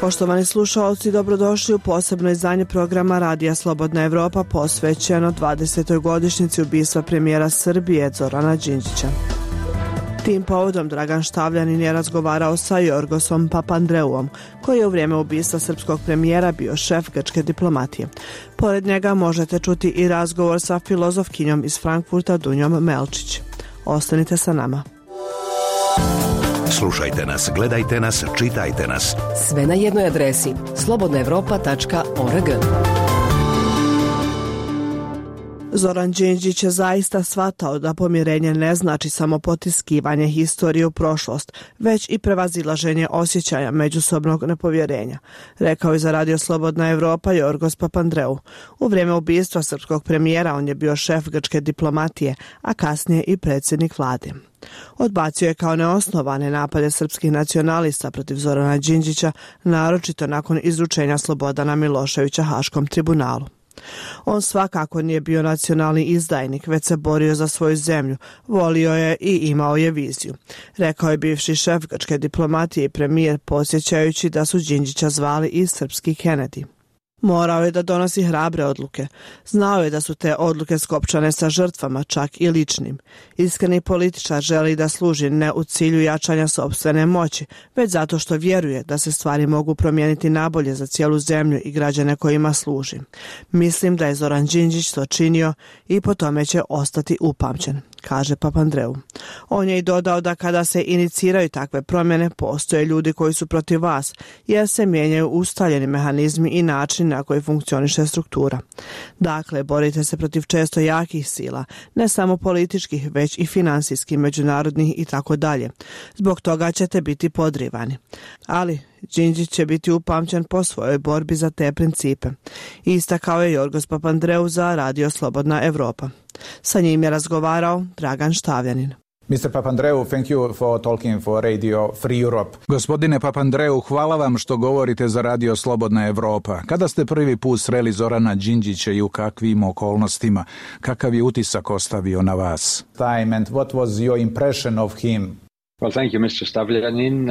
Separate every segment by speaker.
Speaker 1: Poštovani slušalci, dobrodošli u posebno izdanje programa Radija Slobodna Evropa posvećeno 20. godišnjici ubistva premijera Srbije Zorana Đinđića. Tim povodom Dragan Štavljanin je razgovarao sa Jorgosom Papandreuom, koji je u vrijeme ubistva srpskog premijera bio šef grčke diplomatije. Pored njega možete čuti i razgovor sa filozofkinjom iz Frankfurta Dunjom Melčić. Ostanite sa nama.
Speaker 2: Slušajte nas, gledajte nas, čitajte nas.
Speaker 3: Sve na jednoj adresi slobodnaevropa.org.
Speaker 1: Zoran Đinđić je zaista shvatao da pomirenje ne znači samo potiskivanje historije u prošlost, već i prevazilaženje osjećaja međusobnog nepovjerenja, rekao je za Radio Slobodna Evropa Jorgos Papandreou. U vrijeme ubistva srpskog premijera on je bio šef grčke diplomatije, a kasnije i predsjednik vlade. Odbacio je kao neosnovane napade srpskih nacionalista protiv Zorana Đinđića, naročito nakon izručenja Slobodana Miloševića Haškom tribunalu. On svakako nije bio nacionalni izdajnik, već se borio za svoju zemlju, volio je i imao je viziju, rekao je bivši šef grčke diplomatije i premijer, podsjećajući da su Đinđića zvali i srpski Kennedy. Morao je da donosi hrabre odluke. Znao je da su te odluke skopčane sa žrtvama, čak i ličnim. Iskreni političar želi da služi ne u cilju jačanja sopstvene moći, već zato što vjeruje da se stvari mogu promijeniti nabolje za cijelu zemlju i građane kojima služi. Mislim da je Zoran Đinđić to činio i po tome će ostati upamćen, kaže Papandreou. On je i dodao da kada se iniciraju takve promjene, postoje ljudi koji su protiv vas, jer se mijenjaju ustaljeni mehanizmi i način na koji funkcioniše struktura. Dakle, borite se protiv često jakih sila, ne samo političkih, već i finansijskih, međunarodnih i tako dalje. Zbog toga ćete biti podrivani. Ali Đinđić će biti upamćen po svojoj borbi za te principe. Istakao je Jorgos Papandreou za Radio Slobodna Evropa. Sa njim je razgovarao Dragan Štavljanin.
Speaker 4: Mr. Papandreou, thank you for talking for Radio Free Europe.
Speaker 5: Gospodine Papandreou, hvala vam što govorite za Radio Slobodna Evropa. Kada ste prvi put sreli Zorana Đinđića i u kakvim okolnostima? Kakav je utisak ostavio na vas?
Speaker 4: Time and what was your impression of him?
Speaker 6: Well, thank you, Mr. Stavljanin.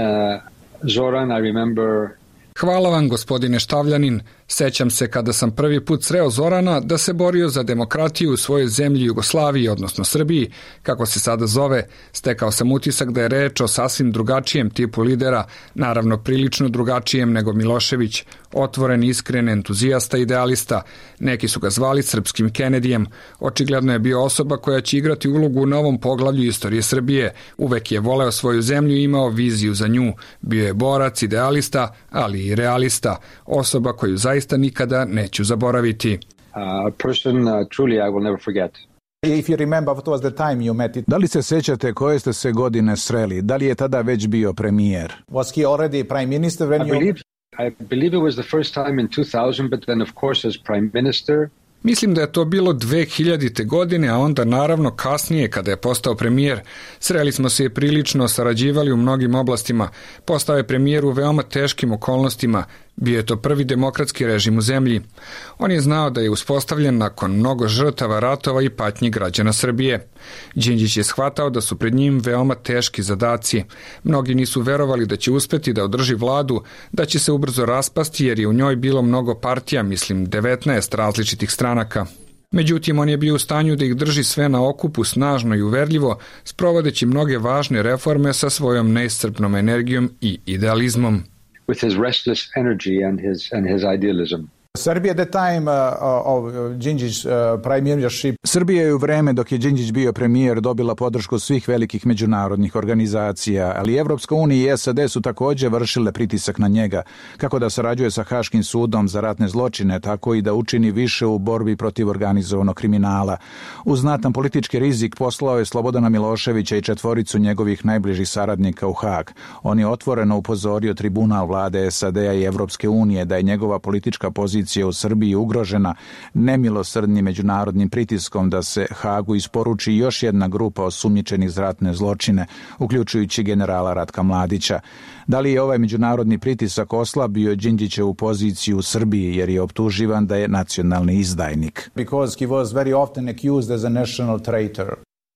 Speaker 6: Zoran, I remember...
Speaker 7: Hvala vam, gospodine Štavljanin. Sećam se kada sam prvi put sreo Zorana da se borio za demokratiju u svojoj zemlji Jugoslaviji, odnosno Srbiji, kako se sada zove. Stekao sam utisak da je reč o sasvim drugačijem tipu lidera, naravno prilično drugačijem nego Milošević, otvoren, iskren, entuzijasta, idealista. Neki su ga zvali srpskim Kennedyjem. Očigledno je bio osoba koja će igrati ulogu u novom poglavlju istorije Srbije. Uvek je voleo svoju zemlju i imao viziju za nju. Bio je borac, idealista, ali i realista. Osoba koju zaista nikada neću zaboraviti.
Speaker 5: Da li se sećate koje ste se godine sreli? Da li je tada već bio premijer?
Speaker 6: I believe it was the first time in 2000, but then of course as prime minister.
Speaker 7: Mislim da je to bilo 2000. godine, a onda naravno kasnije kada je postao premijer. Sreli smo se i prilično sarađivali u mnogim oblastima. Postao je premijer u veoma teškim okolnostima. Bio je to prvi demokratski režim u zemlji. On je znao da je uspostavljen nakon mnogo žrtava, ratova i patnji građana Srbije. Đinđić je shvatao da su pred njim veoma teški zadaci. Mnogi nisu verovali da će uspeti da održi vladu, da će se ubrzo raspasti jer je u njoj bilo mnogo partija, mislim 19 različitih stranaka. Međutim, on je bio u stanju da ih drži sve na okupu snažno i uverljivo, sprovodeći mnoge važne reforme sa svojom neiscrpnom energijom i idealizmom.
Speaker 6: With his restless energy and his idealism.
Speaker 4: Serbia at the time of Đinđić premiership.
Speaker 5: Srbija je u vreme dok je Đinđić bio premijer dobila podršku svih velikih međunarodnih organizacija, ali Evropska unija i SAD su također vršile pritisak na njega, kako da sarađuje sa Haškim sudom za ratne zločine, tako i da učini više u borbi protiv organizovanog kriminala. Uz znatan politički rizik poslao je Slobodana Miloševića i 4 njegovih najbližih saradnika u Hag. On je otvoreno upozorio tribunal vlade SAD-a i Evropske unije da je njegova politička pozicija u Srbiji ugrožena nemilosrdnim međunarodnim pritiskom da se Hagu isporuči još jedna grupa osumnjičenih za ratne zločine, uključujući generala Ratka Mladića. Da li je ovaj međunarodni pritisak oslabio Đinđićevu poziciju u Srbiji jer je optuživan da je nacionalni izdajnik?
Speaker 4: Because he was very often accused as a national traitor.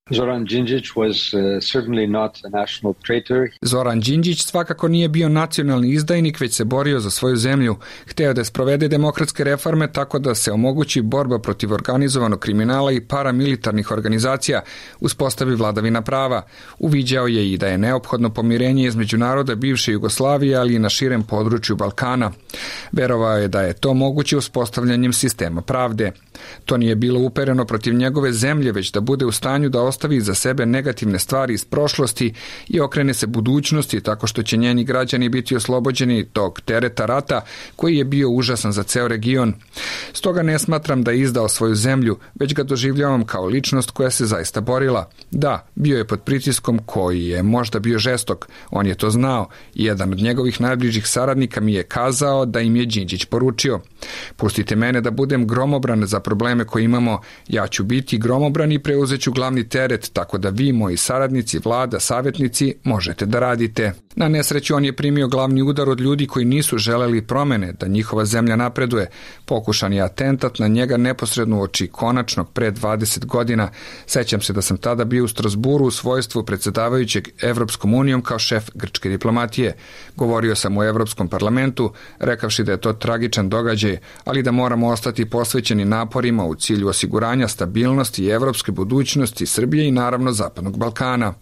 Speaker 6: Zoran Đinđić was certainly not a national traitor.
Speaker 7: Zoran Đinđić svakako nije bio nacionalni izdajnik, već se borio za svoju zemlju. Hteo da sprovede demokratske reforme tako da se omogući borba protiv organizovanog kriminala i paramilitarnih organizacija, uspostavi vladavina prava. Uviđao je i da je neophodno pomirenje između naroda bivše Jugoslavije, ali i na širem području Balkana. Verovao je da je to moguće uspostavljanjem sistema pravde. To nije bilo upereno protiv njegove zemlje, već da bude u stanju da ostavi za sebe negativne stvari iz prošlosti i okrene se budućnosti tako što će njeni građani biti oslobođeni tog tereta rata koji je bio užasan za ceo region. Stoga ne smatram da je izdao svoju zemlju, već ga doživljavam kao ličnost koja se zaista borila. Da, bio je pod pritiskom koji je možda bio žestok, on je to znao i jedan od njegovih najbližih saradnika mi je kazao da im je Đinđić poručio: pustite mene da budem gromobran za probleme koje imamo, ja ću biti gromobran i preuzeću glavni teret, tako da vi, moji saradnici, vlada, savjetnici, možete da radite. Na nesreću on je primio glavni udar od ljudi koji nisu želeli promene, da njihova zemlja napreduje. Pokušan je atentat na njega neposredno uoči konačnog pre 20 godina. Sećam se da sam tada bio u Strasburu u svojstvu predsjedavajućeg Evropskom unijom kao šef grčke diplomatije. Govorio sam u Evropskom parlamentu, rekavši da je to tragičan događaj, ali da moramo ostati posvećeni naporima u cilju osiguranja stabilnosti i evropske budućnosti Srbije i naravno Zapadnog Balkana.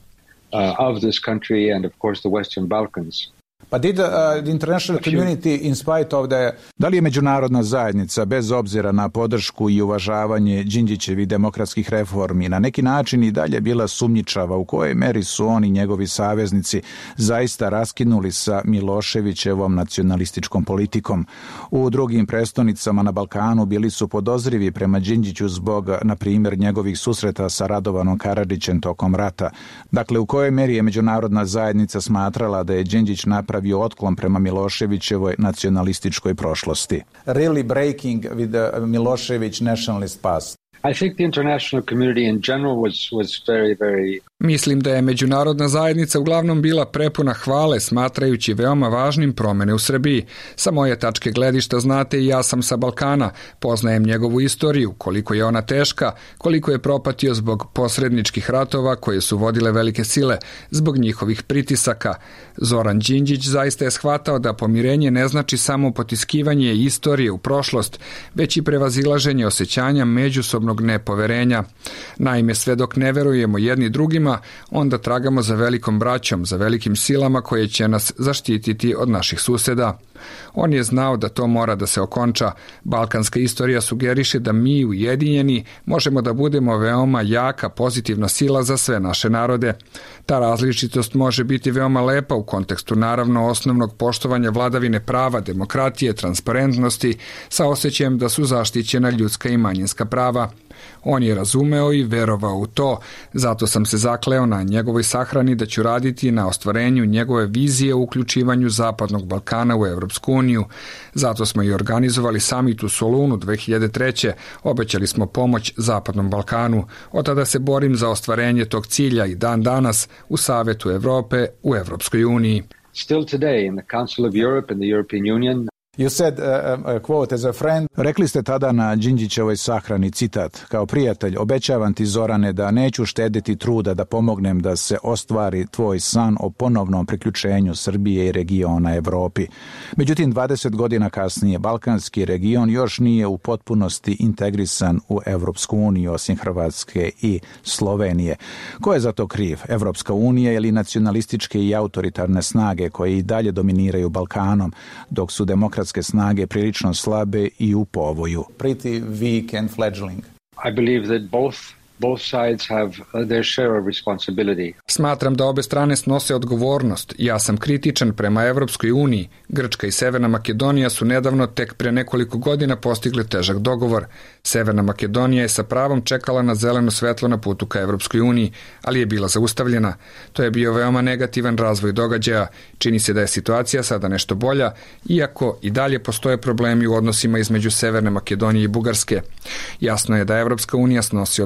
Speaker 6: Of this country and of course the Western Balkans.
Speaker 4: But did the international community, in spite of the...
Speaker 5: Da li je međunarodna zajednica, bez obzira na podršku i uvažavanje Đinđićevih demokratskih reformi, na neki način i dalje bila sumnjičava u kojoj meri su oni i njegovi saveznici zaista raskinuli sa Miloševićevom nacionalističkom politikom? U drugim prestonicama na Balkanu bili su podozrivi prema Đinđiću zbog, na primjer, njegovih susreta sa Radovanom Karadžićem tokom rata. Dakle, u kojoj meri je međunarodna zajednica smatrala da je Đinđić napravio otklon prema Miloševićevoj nacionalističkoj prošlosti?
Speaker 4: Really breaking with the Milošević nationalist past.
Speaker 6: I think the international community in general was very
Speaker 7: Mislim da je međunarodna zajednica uglavnom bila prepuna hvale, smatrajući veoma važnim promene u Srbiji. Sa moje tačke gledišta znate i ja sam sa Balkana, poznajem njegovu istoriju, koliko je ona teška, koliko je propatio zbog posredničkih ratova koje su vodile velike sile, zbog njihovih pritisaka. Zoran Đinđić zaista je shvatao da pomirenje ne znači samo potiskivanje istorije u prošlost, već i prevazilaženje osjećanja međusobnog nepoverenja. Naime, sve dok ne verujemo jedni drugima, onda tragamo za velikom braćom, za velikim silama koje će nas zaštititi od naših suseda. On je znao da to mora da se okonča. Balkanska istorija sugeriše da mi, ujedinjeni, možemo da budemo veoma jaka, pozitivna sila za sve naše narode. Ta različitost može biti veoma lepa u kontekstu naravno osnovnog poštovanja vladavine prava, demokratije, transparentnosti, sa osjećajem da su zaštićena ljudska i manjinska prava. On je razumeo i verovao u to, zato sam se zakleo na njegovoj sahrani da ću raditi na ostvarenju njegove vizije o uključivanju Zapadnog Balkana u Evropsku uniju. Zato smo i organizovali samit u Solunu 2003. Obećali smo pomoć Zapadnom Balkanu. Od tada se borim za ostvarenje tog cilja i dan danas u Savetu Evrope u Evropskoj uniji.
Speaker 6: Still today in the Council of Europe and the European Union.
Speaker 4: You said, quote, as a friend...
Speaker 5: Rekli ste tada na Đinđićevoj sahrani, citat: kao prijatelj, obećavam ti, Zorane, da neću štediti truda da pomognem da se ostvari tvoj san o ponovnom priključenju Srbije i regiona Evropi. Međutim, 20 godina kasnije, balkanski region još nije u potpunosti integrisan u Evropsku uniju, osim Hrvatske i Slovenije. Ko je za to kriv? Evropska unija ili nacionalističke i autoritarne snage koje i dalje dominiraju Balkanom, dok su demokratske snage prilično slabe i u povoju?
Speaker 4: Pretty weak and fledgling.
Speaker 6: I believe that both sides have their share of responsibility.
Speaker 7: Smatram da obe strane snose odgovornost. Ja sam kritičan prema Evropskoj uniji. Grčka i Severna Makedonija su nedavno, tek pre nekoliko godina, postigle težak dogovor. Severna Makedonija je sa pravom čekala na zeleno svetlo na putu ka Evropskoj uniji, ali je bila zaustavljena. To je bio veoma negativan razvoj događaja. Čini se da je situacija sada nešto bolja, iako i dalje postoje problemi u odnosima između Severne Makedonije i Bugarske. Jasno je da Evropska unija snosi odgovornost.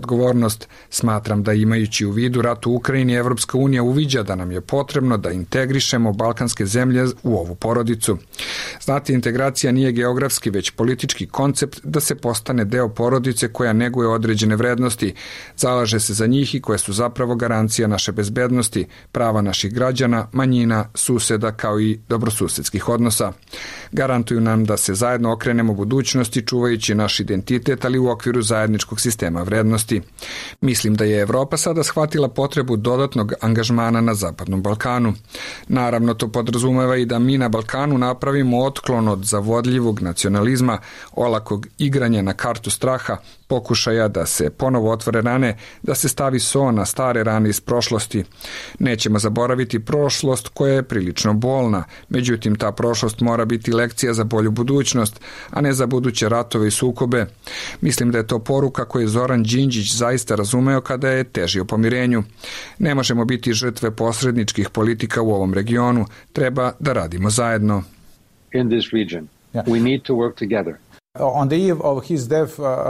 Speaker 7: spremnost. Smatram da imajući u vidu rat u Ukrajini, Evropska unija uviđa da nam je potrebno da integrišemo balkanske zemlje u ovu porodicu. Znate, integracija nije geografski, već politički koncept da se postane deo porodice koja neguje određene vrednosti, zalaže se za njih i koje su zapravo garancija naše bezbednosti, prava naših građana, manjina, suseda kao i dobrosusedskih odnosa. Garantuju nam da se zajedno okrenemo budućnosti čuvajući naš identitet, ali u okviru zajedničkog sistema vrednosti. Mislim da je Evropa sada shvatila potrebu dodatnog angažmana na Zapadnom Balkanu. Naravno, to podrazumeva i da mi na Balkanu napravimo otklon od zavodljivog nacionalizma, olakog igranja na kartu straha, pokušaja da se ponovo otvore rane, da se stavi so na stare rane iz prošlosti. Nećemo zaboraviti prošlost koja je prilično bolna, međutim ta prošlost mora biti lekcija za bolju budućnost, a ne za buduće ratove i sukobe. Mislim da je to poruka koju je Zoran Đinđić zaista razumeo kada je težio pomirenju. Ne možemo biti žrtve posredničkih politika u ovom regionu, treba da radimo zajedno.
Speaker 6: In this region, we need to work together.
Speaker 4: On the eve of his death,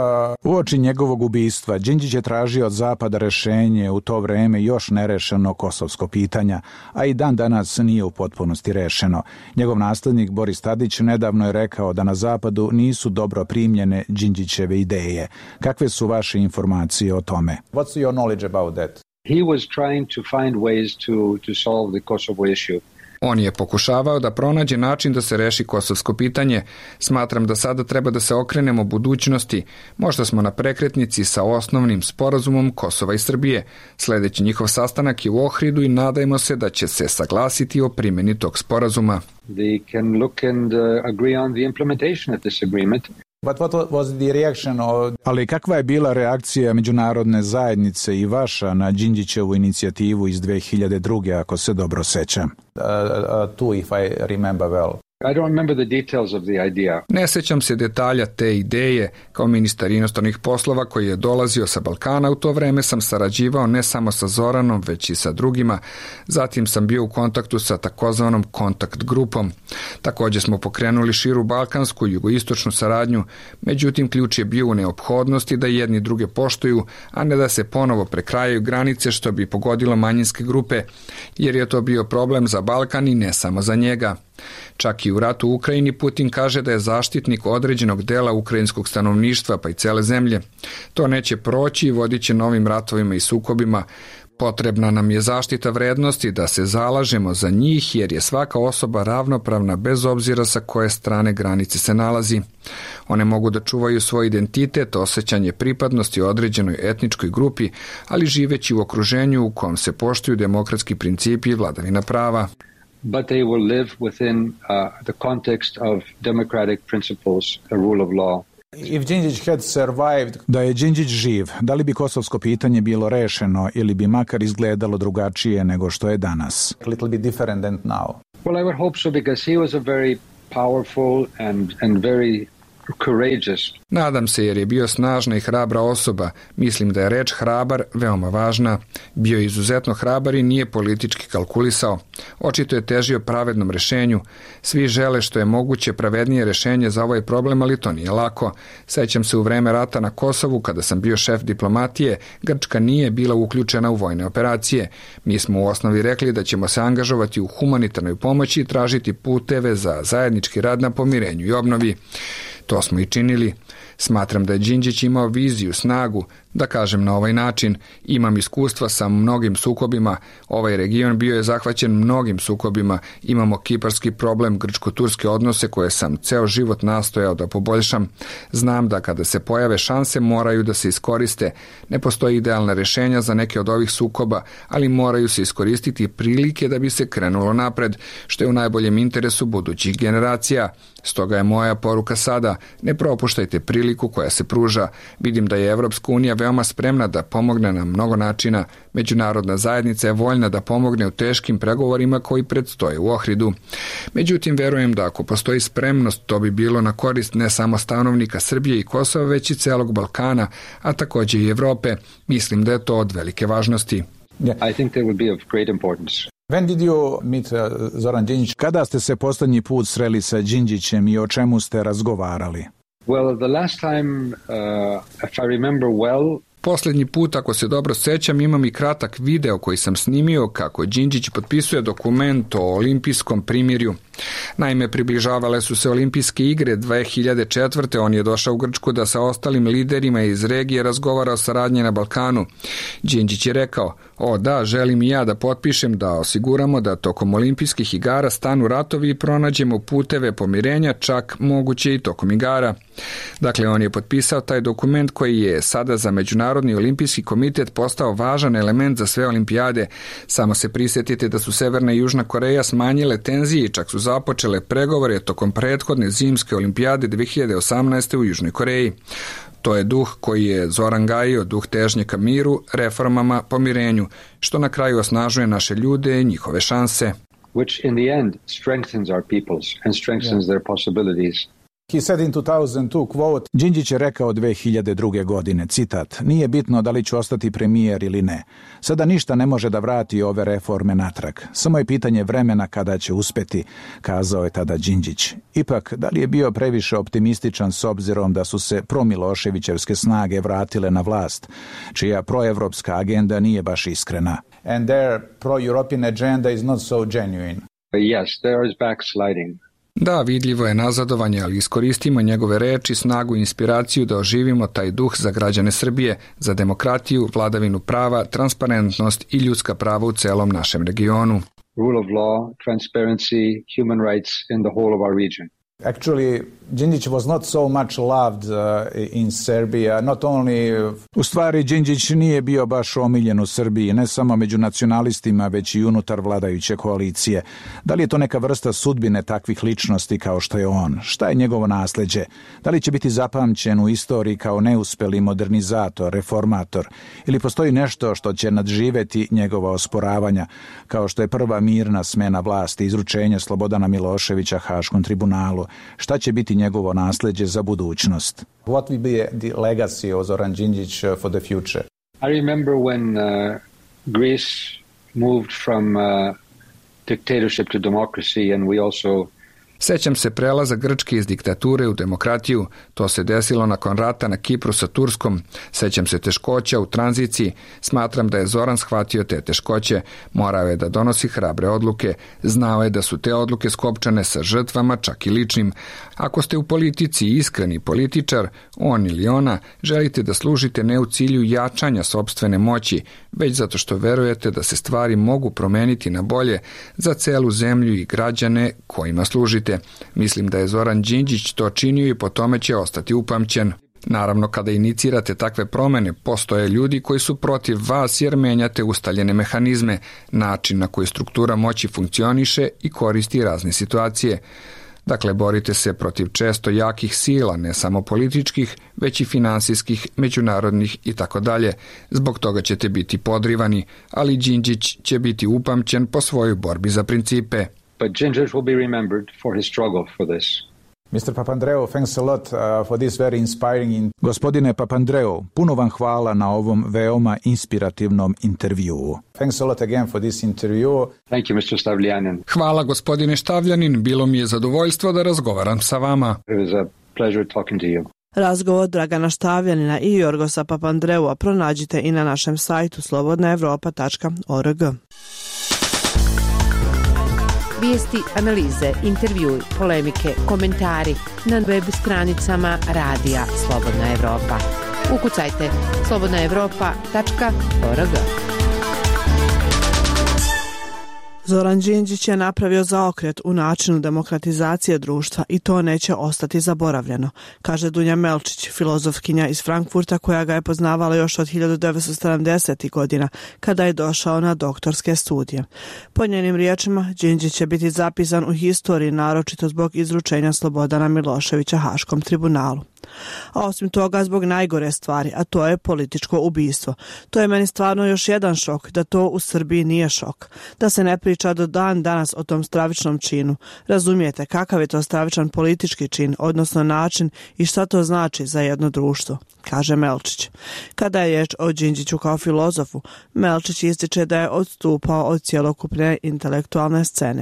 Speaker 5: Uoči njegovog ubistva, Đinđić je tražio od Zapada rešenje u to vreme još nerešeno kosovsko pitanja, a i dan danas nije u potpunosti rešeno. Njegov naslednik Boris Tadić nedavno je rekao da na Zapadu nisu dobro primljene Đinđićeve ideje. Kakve su vaše informacije o tome?
Speaker 4: what's your knowledge about that?
Speaker 6: He was trying to find ways to solve the Kosovo issue.
Speaker 7: On je pokušavao da pronađe način da se reši kosovsko pitanje. Smatram da sada treba da se okrenemo budućnosti. Možda smo na prekretnici sa osnovnim sporazumom Kosova i Srbije. Sledeći njihov sastanak je u Ohridu i nadajmo se da će se saglasiti o primjeni tog sporazuma.
Speaker 6: They can look and agree on the implementation of this agreement.
Speaker 4: But what was the reaction of...
Speaker 5: Ali kakva je bila reakcija međunarodne zajednice i vaša na Đinđićevu inicijativu iz 2002. ako se dobro sećam?
Speaker 4: Two, if I remember well.
Speaker 6: I don't remember the details of the idea.
Speaker 7: Ne sećam se detalja te ideje. Kao ministar inostranih poslova koji je dolazio sa Balkana, u to vreme sam sarađivao ne samo sa Zoranom, već i sa drugima. Zatim sam bio u kontaktu sa takozvanom kontakt grupom. Također smo pokrenuli širu balkansku i jugoistočnu saradnju, međutim ključ je bio u neophodnosti da jedni druge poštuju, a ne da se ponovo prekrajaju granice što bi pogodilo manjinske grupe, jer je to bio problem za Balkan i ne samo za njega. Čak i u ratu u Ukrajini Putin kaže da je zaštitnik određenog dela ukrajinskog stanovništva pa i cele zemlje. To neće proći i vodit će novim ratovima i sukobima. Potrebna nam je zaštita vrednosti, da se zalažemo za njih jer je svaka osoba ravnopravna bez obzira sa koje strane granice se nalazi. One mogu da čuvaju svoj identitet, osjećanje pripadnosti određenoj etničkoj grupi, ali živeći u okruženju u kojem se poštuju demokratski principi i vladavina prava.
Speaker 6: But they will live within the context of democratic principles, a rule of law.
Speaker 4: If Đinđić had survived...
Speaker 5: Da je Đinđić živ, da li bi kosovsko pitanje bilo rešeno ili bi makar izgledalo drugačije nego što je danas?
Speaker 4: a little bit different than now?
Speaker 6: Well, I would hope so because he was a very powerful and very courageous.
Speaker 7: Nadam se jer je bio snažna i hrabra osoba. Mislim da je reč hrabar veoma važna. Bio je izuzetno hrabar i nije politički kalkulisao. Očito je težio pravednom rešenju. Svi žele što je moguće pravednije rešenje za ovaj problem, ali to nije lako. Sećam se u vreme rata na Kosovu, kada sam bio šef diplomatije, Grčka nije bila uključena u vojne operacije. Mi smo u osnovi rekli da ćemo se angažovati u humanitarnoj pomoći i tražiti puteve za zajednički rad na pomirenju i obnovi. To smo i činili. Smatram da je Đinđić imao viziju, snagu, da kažem na ovaj način. Imam iskustva sa mnogim sukobima. Ovaj region bio je zahvaćen mnogim sukobima. Imamo kiparski problem, grčko-turske odnose koje sam ceo život nastojao da poboljšam. Znam da kada se pojave šanse moraju da se iskoriste. Ne postoji idealna rešenja za neke od ovih sukoba, ali moraju se iskoristiti prilike da bi se krenulo napred, što je u najboljem interesu budućih generacija. Stoga je moja poruka sada, ne propuštajte priliku koja se pruža. Vidim da je Evropska unija veoma spremna da pomogne na mnogo načina. Međunarodna zajednica je voljna da pomogne u teškim pregovorima koji predstoje u Ohridu. Međutim, verujem da ako postoji spremnost, to bi bilo na korist ne samo stanovnika Srbije i Kosova, već i celog Balkana, a također i Evrope. Mislim da je to od velike važnosti.
Speaker 6: I think that would be of great importance.
Speaker 4: When did you meet Zoran Đinđić?
Speaker 5: Kada ste se poslednji put sreli sa Đinđićem i o čemu ste razgovarali?
Speaker 6: Well, the last time, if I remember well,
Speaker 7: Posljednji put, ako se dobro sećam, imam i kratak video koji sam snimio kako Đinđić potpisuje dokument o olimpijskom primirju. Naime, približavale su se olimpijske igre 2004. On je došao u Grčku da sa ostalim liderima iz regije razgovara o saradnji na Balkanu. Đinđić je rekao: "O da, želim i ja da potpišem da osiguramo da tokom olimpijskih igara stanu ratovi i pronađemo puteve pomirenja, čak moguće i tokom igara." Dakle, on je potpisao taj dokument koji je sada za Međunarodni olimpijski komitet postao važan element za sve olimpijade. Samo se prisjetite da su Severna i Južna Koreja smanjile tenzije i čak su započele pregovore tokom prethodne zimske olimpijade 2018. u Južnoj Koreji. To je duh koji je Zoran gajio, duh težnje ka miru, reformama, pomirenju, što na kraju osnažuje naše ljude i njihove šanse.
Speaker 6: Which in the end strengthens our peoples and strengthens their possibilities.
Speaker 4: He said in 2002, quote,
Speaker 5: Đinđić je rekao 2002. godine, citat: "Nije bitno da li ću ostati premijer ili ne. Sada ništa ne može da vrati ove reforme natrag. Samo je pitanje vremena kada će uspeti", kazao je tada Đinđić. Ipak, da li je bio previše optimističan s obzirom da su se promiloševićevske snage vratile na vlast, čija proevropska agenda nije baš iskrena?
Speaker 4: and their pro-European agenda is not so genuine.
Speaker 6: Yes, there is backsliding.
Speaker 7: Da, vidljivo je nazadovanje, ali iskoristimo njegove reči, snagu i inspiraciju da oživimo taj duh za građane Srbije, za demokratiju, vladavinu prava, transparentnost i ljudska prava u celom našem regionu.
Speaker 6: Rule of law, transparency, human rights in the whole of our region.
Speaker 4: Actually, Đinđić was not so much loved in Serbia, not only...
Speaker 5: U stvari, Đinđić nije bio baš omiljen u Srbiji, ne samo među nacionalistima, već i unutar vladajuće koalicije. Da li je to neka vrsta sudbine takvih ličnosti kao što je on? Šta je njegovo nasleđe? Da li će biti zapamćen u istoriji kao neuspeli modernizator, reformator? Ili postoji nešto što će nadživeti njegova osporavanja, kao što je prva mirna smena vlasti, izručenje Slobodana Miloševića Haškom tribunalu? Šta će biti njegovo nasleđe za budućnost?
Speaker 4: What will be the legacy of Zoran Đinđić for the future?
Speaker 6: I remember when Greece moved from dictatorship to democracy, and we also...
Speaker 7: Sećam se prelaza Grčke iz diktature u demokratiju. To se desilo nakon rata na Kipru sa Turskom. Sećam se teškoća u tranziciji. Smatram da je Zoran shvatio te teškoće. Morao je da donosi hrabre odluke. Znao je da su te odluke skopčane sa žrtvama, čak i ličnim. Ako ste u politici iskreni političar, on ili ona, želite da služite ne u cilju jačanja sopstvene moći, već zato što verujete da se stvari mogu promeniti na bolje za celu zemlju i građane kojima služite. Mislim da je Zoran Đinđić to činio i po tome će ostati upamćen. Naravno, kada inicirate takve promene, postoje ljudi koji su protiv vas jer menjate ustaljene mehanizme, način na koji struktura moći funkcioniše i koristi razne situacije. Dakle, borite se protiv često jakih sila, ne samo političkih, već i finansijskih, međunarodnih i tako dalje. Zbog toga ćete biti podrivani, ali Đinđić će biti upamćen po svojoj borbi za principe.
Speaker 6: But Đinđić will be remembered for his struggle for this.
Speaker 4: Mr. Papandreou, thanks a lot for this very inspiring...
Speaker 5: Gospodine Papandreou, puno vam hvala na ovom veoma inspirativnom intervjuu.
Speaker 4: Thanks a lot again for this interview.
Speaker 6: Thank you, Mr. Stavljanin.
Speaker 7: Hvala, gospodine Štavljanin, bilo mi je zadovoljstvo da razgovaram sa vama.
Speaker 6: It was a pleasure talking to you.
Speaker 1: Razgovor Dragana Štavljanina i Jorgosa Papandreua pronađite i na našem sajtu slobodnaevropa.org.
Speaker 8: Vijesti, analize, intervjui, polemike, komentari na web stranicama Radija Slobodna Evropa. Ukucajte slobodnaevropa.org.
Speaker 1: Zoran Đinđić je napravio zaokret u načinu demokratizacije društva i to neće ostati zaboravljeno, kaže Dunja Melčić, filozofkinja iz Frankfurta koja ga je poznavala još od 1970. godina kada je došao na doktorske studije. Po njenim riječima, Đinđić će biti zapisan u historiji naročito zbog izručenja Slobodana Miloševića Haškom tribunalu. A osim toga zbog najgore stvari, a to je političko ubistvo. To je meni stvarno još jedan šok, da to u Srbiji nije šok. Da se ne priča do dan danas o tom stravičnom činu. Razumijete kakav je to stravičan politički čin, odnosno način i šta to znači za jedno društvo, kaže Melčić. Kada je riječ o Đinđiću kao filozofu, Melčić ističe da je odstupao od cjelokupne intelektualne scene.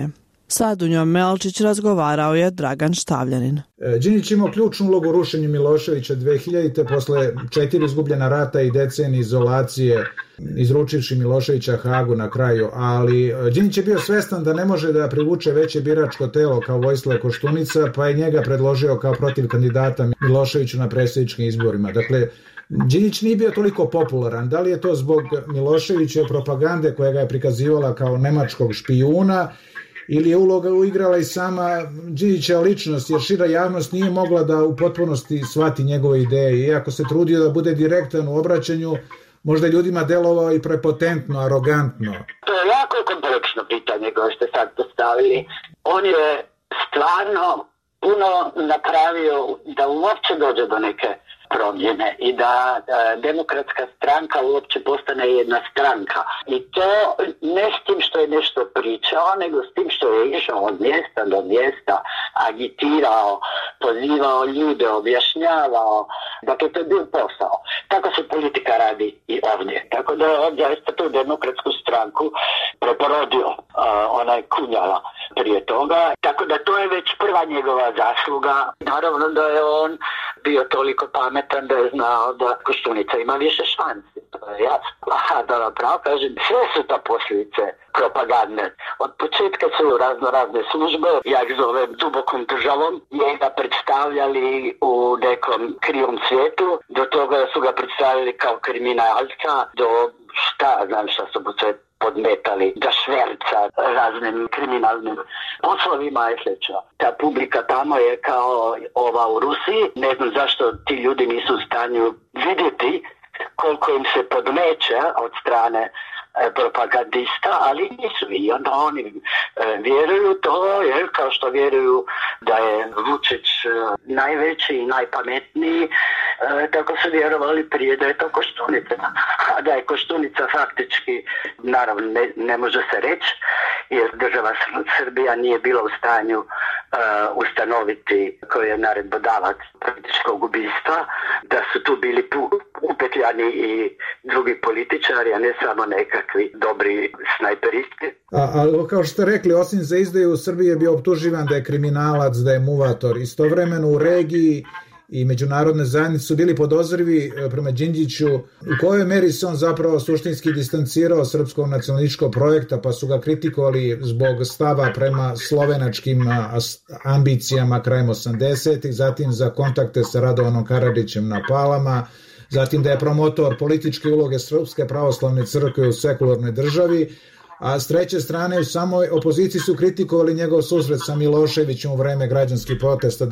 Speaker 1: Sa Dunjom Melčić razgovarao je Dragan Štavljanin.
Speaker 4: Đinđić imao ključnu ulogu u rušenju Miloševića 2000. posle 4 izgubljena rata i decenije izolacije, izručivši Miloševića Hagu na kraju, ali Đinđić je bio svestan da ne može da privuče veće biračko telo kao Vojislav Koštunica, pa je njega predložio kao protiv kandidata Miloševiću na predsjedničkim izborima. Dakle, Đinđić nije bio toliko popularan. Da li je to zbog Miloševićeve propagande koja ga je prikazivala kao nemačkog špijuna, ili je uloga uigrala i sama Đinđićeva ličnost, jer šira javnost nije mogla da u potpunosti shvati njegove ideje. Iako se trudio da bude direktan u obraćanju, možda ljudima delovao i prepotentno, arogantno.
Speaker 9: To je jako kompleksno pitanje koje ste sad postavili. On je stvarno puno napravio da uopće dođe do neke promjene i da demokratska stranka uopće postane jedna stranka. I to ne s tim što je nešto pričao, nego s tim što je išao od mjesta do mjesta, agitirao, pozivao ljude, objašnjavao. Dakle, to je bio posao. Tako se politika radi i ovdje. Tako da je on zaista tu demokratsku stranku preporodio, onaj Kunjala prije toga. Tako da to je već prva njegova zasluga. Naravno da je on bio toliko pametan da je znao da Koštunica ima više šansi. To je jasno. Da pravo kažem, sve su to posljedice propagande. Od početka su razne službe, ja ih zovem dubokom državom, njega predstavljali u nekom krivom svijetu, do toga su ga predstavili kao kriminalca, do šta su mu sve podmetali, da šverca raznim kriminalnim poslovima i slično. Ta publika tamo je kao ova u Rusiji, ne znam zašto ti ljudi nisu u stanju vidjeti koliko im se podmeće od strane propagandista, ali nisu i onda oni vjeruju to, jer kao što vjeruju da je Vučić najveći i najpametniji, tako su vjerovali prije da je to Koštunica. A da je Koštunica faktički, naravno ne može se reći, jer država Srbija nije bila u stanju ustanoviti koji je naredbodavac političkog ubistva, da su tu bili upetljani i drugi političari, a ne samo nekakvi dobri snajperisti.
Speaker 4: A kao što ste rekli, osim za izdaju u Srbiji je bio optuživan da je kriminalac, da je muvator. Istovremeno u regiji i međunarodne zajednice su bili podozrivi prema Đinđiću u kojoj meri se on zapravo suštinski distancirao srpskog nacionalističkog projekta, pa su ga kritikovali zbog stava prema slovenačkim ambicijama krajem 80-ih, zatim za kontakte sa Radovanom Karadžićem na Palama, zatim da je promotor političke uloge Srpske pravoslavne crkve u sekularnoj državi, a s treće strane u samoj opoziciji su kritikovali njegov susret sa Miloševićem u vreme građanskih protesta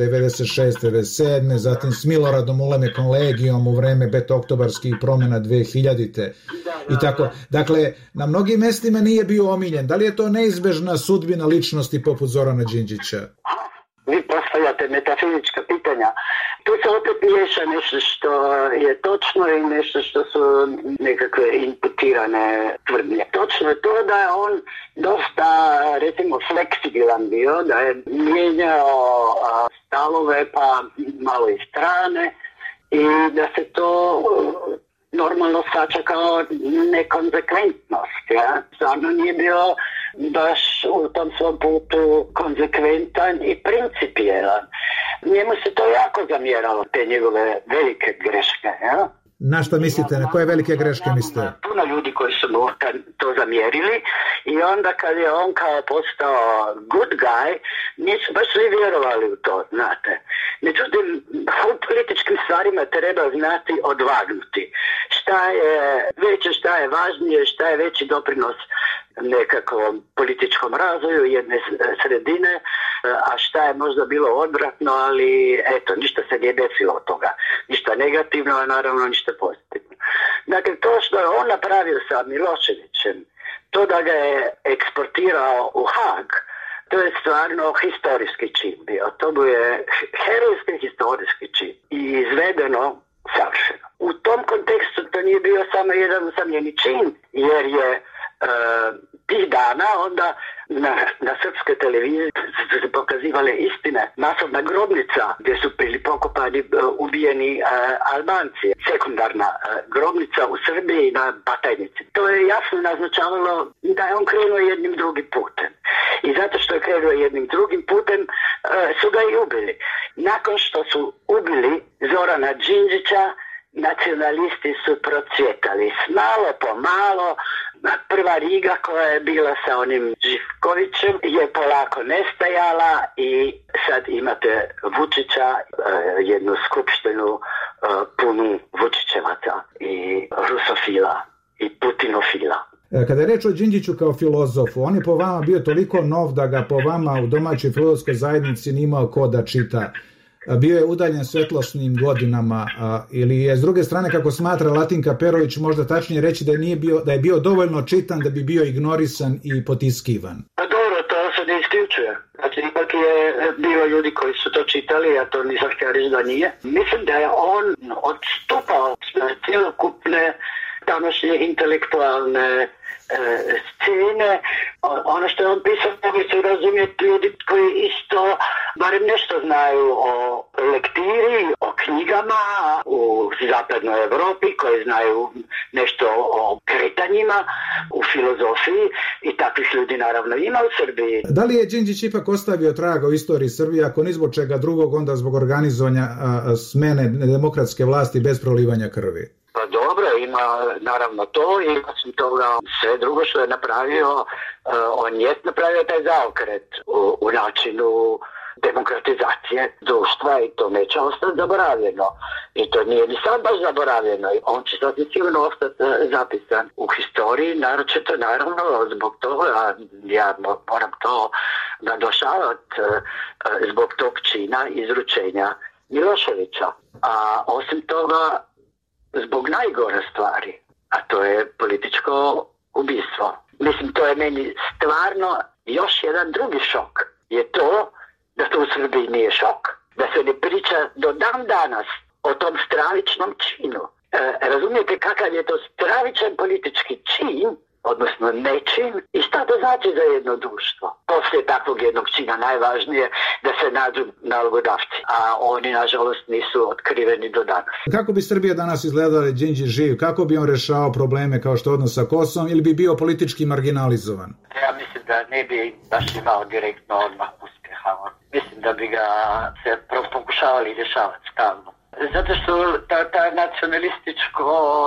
Speaker 4: 96-97, zatim s Miloradom Ulemekom Legijom u vreme petooktobarskih promjena 2000-te i tako. Dakle, na mnogim mestima nije bio omiljen. Da li je to neizbežna sudbina ličnosti poput Zorana Đinđića?
Speaker 9: Vi postavljate metafizička pitanja. Tu se opet miješa nešto što je točno i nešto što su nekakve imputirane tvrdnje. Točno je to da je on dosta, recimo, fleksibilan bio, da je mijenjao stavove pa malo i strane i da se to normalno shvaća kao nekonzekventnost. Ja? Stvarno nije bio baš u tom svom putu konzekventan i principijelan. Njemu se to jako zamjeralo, te njegove velike greške. Ja?
Speaker 4: Na šta mislite? Na koje velike greške mislite?
Speaker 9: Puno ljudi koji su mu to zamjerili i onda kad je on kao postao good guy, nisu baš svi vjerovali u to, znate. Međutim, u političkim stvarima treba znati odvagnuti. Šta je veće, šta je važnije, šta je veći doprinos nekakvom političkom razvoju jedne sredine, a šta je možda bilo odvratno, ali eto, ništa se nije desilo od toga. Ništa negativno, a naravno ništa pozitivno. Dakle, to što je on napravio sa Miloševićem, to da ga je eksportirao u Haag, to je stvarno historijski čin bio. To mu je herojski historijski čin i izvedeno savršeno. U tom kontekstu to nije bio samo jedan usamljeni čin, jer je tih dana onda na srpskoj televiziji su se pokazivale istine. Masovna grobnica gdje su bili pokopani ubijeni Albanci. Sekundarna grobnica u Srbiji na Batajnici. To je jasno naznačavalo da je on krenuo jednim drugim putem. i zato što je krenuo jednim drugim putem su ga i ubili. Nakon što su ubili Zorana Đinđića, nacionalisti su procvjetali. Malo po malo, prva Riga koja je bila sa onim Živkovićem je polako nestajala i sad imate Vučića, jednu skupštinu punu Vučićevaca i rusofila i putinofila.
Speaker 4: Kada je reč o Đinđiću kao filozofu, on je po vama bio toliko nov da ga po vama u domaćoj filozofskoj zajednici nije imao ko da čita. Bio je udaljen svetlosnim godinama ili je s druge strane, kako smatra Latinka Perović, možda tačnije reći da je bio dovoljno čitan da bi bio ignorisan i potiskivan?
Speaker 9: Pa dobro, to se ne isključuje. Znači, ipak je bilo ljudi koji su to čitali, a to nisam htio reći da nije. Mislim da je on odstupao s cjelokupne današnje intelektualne scene. Ono što je on pisao, mogli su razumjeti ljudi koji isto barem nešto znaju o lektiri, o knjigama u zapadnoj Europi, koji znaju nešto o kretanjima u filozofiji, i takvih ljudi naravno ima u Srbiji.
Speaker 4: Da li je Đinđić ipak ostavio traga u istoriji Srbije, ako ni zbog čega drugog, onda zbog organizovanja smene demokratske vlasti bez prolivanja krvi?
Speaker 9: Pa dobro, ima naravno to i osim toga sve drugo što je napravio, on je napravio taj zaokret u načinu demokratizacije društva i to neće ostati zaboravljeno. I to nije ni sad baš zaboravljeno. On će sad sigurno ostati zapisan u historiji, naročito naravno zbog toga, ja moram to naglašavati, zbog tog čina izručenja Miloševića. A osim toga, zbog najgore stvari, a to je političko ubistvo. Mislim, to je meni stvarno još jedan drugi šok. Je to da to u Srbiji nije šok. Da se ne priča do dan danas o tom stravičnom činu. Razumijete kakav je to stravičan politički čin, odnosno nečin, i šta to znači za jedno društvo? Poslije takvog jednog čina najvažnije da se nađu nalogodavci, a oni nažalost nisu otkriveni do danas.
Speaker 4: Kako bi Srbija danas izgledala da Đinđić živ? Kako bi on rešao probleme kao što je odnos sa Kosovom, ili bi bio politički marginalizovan?
Speaker 9: Ja mislim da ne bi baš imao direktno odmah uspjeha. Mislim da bi ga se pokušavali rješavati stalno. Zato što ta nacionalističko,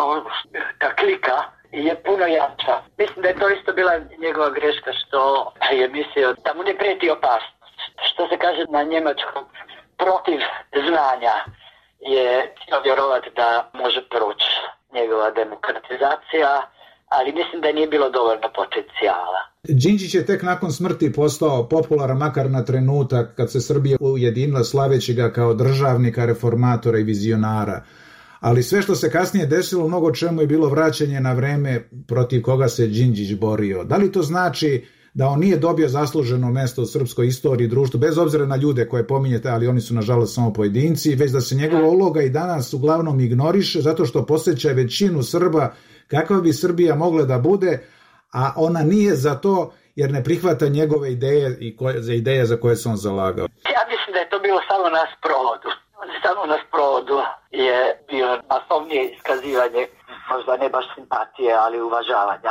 Speaker 9: ta klika je puno jača. Mislim da je to isto bila njegova greška što je mislio da mu ne prijeti opasnost. Što se kaže na njemačkom, protiv znanja je htio vjerovati da može proći njegova demokratizacija, ali mislim da nije bilo dovoljno potencijala.
Speaker 4: Đinđić je tek nakon smrti postao popularan, makar na trenutak, kad se Srbija ujedinila slaveći ga kao državnika, reformatora i vizionara. Ali sve što se kasnije desilo, mnogo čemu je bilo vraćanje na vreme protiv koga se Đinđić borio. Da li to znači da on nije dobio zasluženo mesto u srpskoj istoriji i društvu, bez obzira na ljude koje pominjete, ali oni su nažalost samo pojedinci, već da se njegova uloga i danas uglavnom ignoriše zato što posjeća većinu Srba kakva bi Srbija mogla da bude, a ona nije za to jer ne prihvata njegove ideje i ideje za koje se on zalagao?
Speaker 9: Ja mislim da je to bilo samo na sprovodu. Samo na sprovodu je bio masovnije iskazivanje, možda ne baš simpatije, ali uvažavanja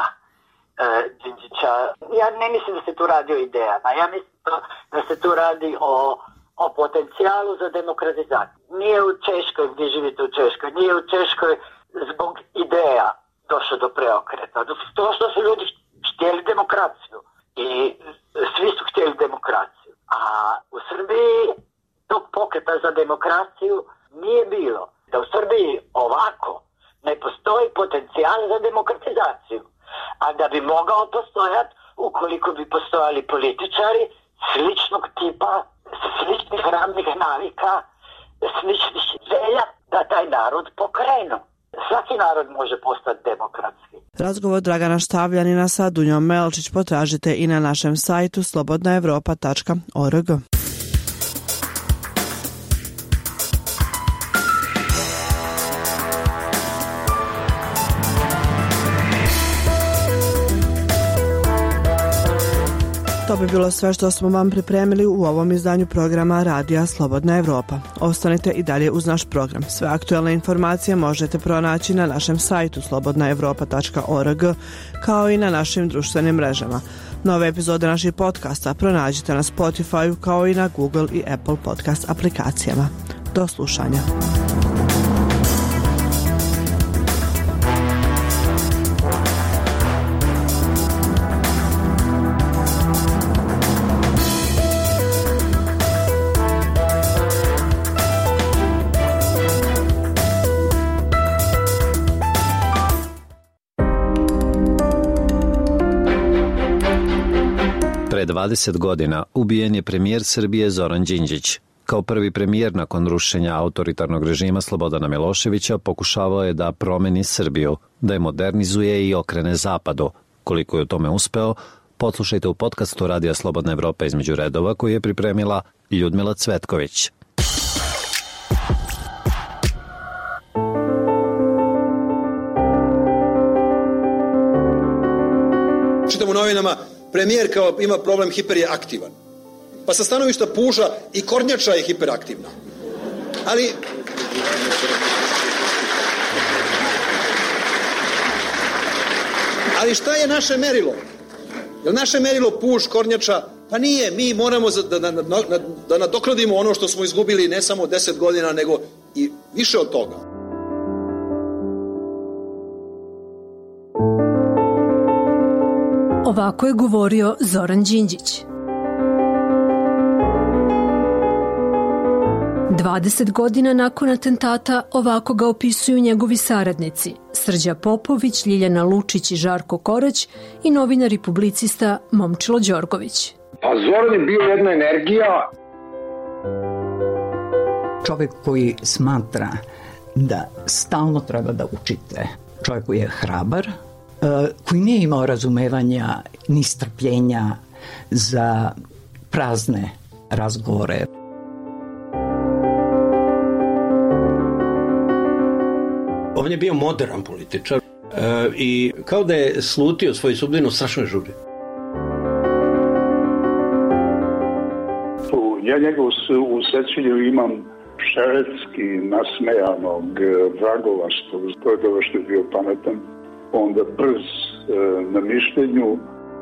Speaker 9: Đinđića. Ja ne mislim da se tu radi o idejama, ja mislim da se tu radi o potencijalu za demokratizaciju. Nije u Češkoj, gdje živite u Češkoj, nije u Češkoj zbog ideja došlo do preokreta. To što su ljudi htjeli demokraciju i svi su htjeli demokraciju. A u Srbiji tog pokreta za demokraciju nije bilo. Da u Srbiji ovako ne postoji potencijal za demokratizaciju. A da bi mogao postojati ukoliko bi postojali političari sličnog tipa, sličnih radnih navika, sličnih želja da taj narod pokrenu. Svaki narod može postati demokratski.
Speaker 1: Razgovor Dragana Štavljanina sa Dunjom Melčić potražite i na našem sajtu slobodnaevropa.org. To bi bilo sve što smo vam pripremili u ovom izdanju programa Radija Slobodna Evropa. Ostanite i dalje uz naš program. Sve aktualne informacije možete pronaći na našem sajtu slobodnaevropa.org, kao i na našim društvenim mrežama. Nove epizode naših podcasta pronađite na Spotify kao i na Google i Apple podcast aplikacijama. Do slušanja.
Speaker 10: Pre 20 godina ubijen je premijer Srbije Zoran Đinđić. Kao prvi premijer nakon rušenja autoritarnog režima Slobodana Miloševića pokušavao je da promeni Srbiju, da je modernizuje i okrene zapadu. Koliko je u tome uspeo, poslušajte u podcastu Radija Slobodna Evropa između redova koji je pripremila Ljudmila Cvetković.
Speaker 11: Čitam u novinama, premijer kao ima problem, hiper je aktivan. Pa sa stanovišta puža i kornjača je hiperaktivna. Ali šta je naše merilo? Je li naše merilo puž, kornjača? Pa nije, mi moramo da nadoknadimo ono što smo izgubili ne samo 10 godina, nego i više od toga.
Speaker 12: Ovako je govorio Zoran Đinđić. 20 godina nakon atentata ovako ga opisuju njegovi saradnici Srđa Popović, Ljiljana Lučić i Žarko Korać i novinar i publicista Momčilo Đorgović.
Speaker 13: Pa Zoran je bio jedna energija.
Speaker 14: Čovjek koji smatra da stalno treba da učite. Čovjek koji je hrabar, koji nije imao razumevanja ni strpljenja za prazne razgovore.
Speaker 15: On je bio modern političar i kao da je slutio svoju sudbinu strašnoj žuri.
Speaker 16: Ja njega u sećanju imam šeretski nasmejanog, vragovaštog, to je dobro što je bio pametan, onda brz na mišljenju.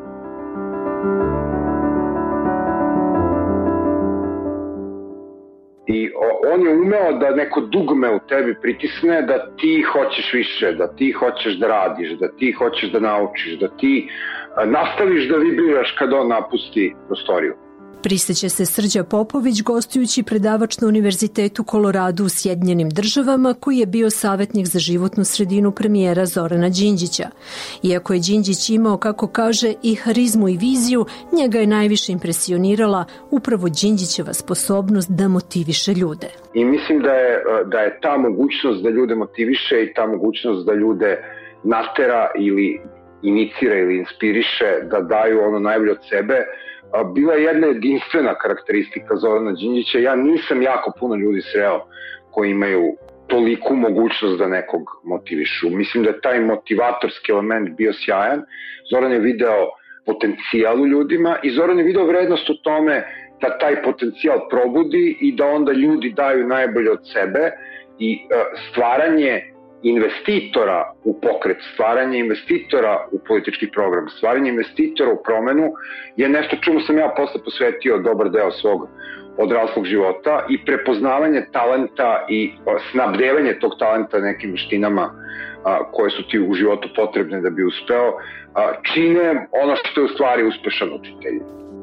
Speaker 13: I on je umeo da neko dugme u tebi pritisne, da ti hoćeš više, da ti hoćeš da radiš, da ti hoćeš da naučiš, da ti nastaviš da vibriraš kad on napusti prostoriju.
Speaker 12: Pristaće se Srđa Popović, gostujući predavač na Univerzitetu Koloradu u Sjedinjenim Državama, koji je bio savjetnik za životnu sredinu premijera Zorana Đinđića. Iako je Đinđić imao, kako kaže, i harizmu i viziju, njega je najviše impresionirala upravo Đinđićeva sposobnost da motiviše ljude.
Speaker 13: I mislim da je ta mogućnost da ljude motiviše i ta mogućnost da ljude natera ili inicira ili inspiriše da daju ono najbolje od sebe, bila je jedna jedinstvena karakteristika Zorana Đinđića. Ja nisam jako puno ljudi sreo koji imaju toliku mogućnost da nekog motivišu. Mislim da je taj motivatorski element bio sjajan. Zoran je video potencijal u ljudima i Zoran je video vrednost u tome da taj potencijal probudi i da onda ljudi daju najbolje od sebe i stvaranje investitora u pokret, stvaranje investitora u politički program, stvaranje investitora u promenu je nešto čemu sam ja posle posvetio dobar deo svog odraslog života i prepoznavanje talenta i snabdevanje tog talenta nekim veštinama koje su ti u životu potrebne da bi uspeo, čine ono što je u stvari uspešan učitelj.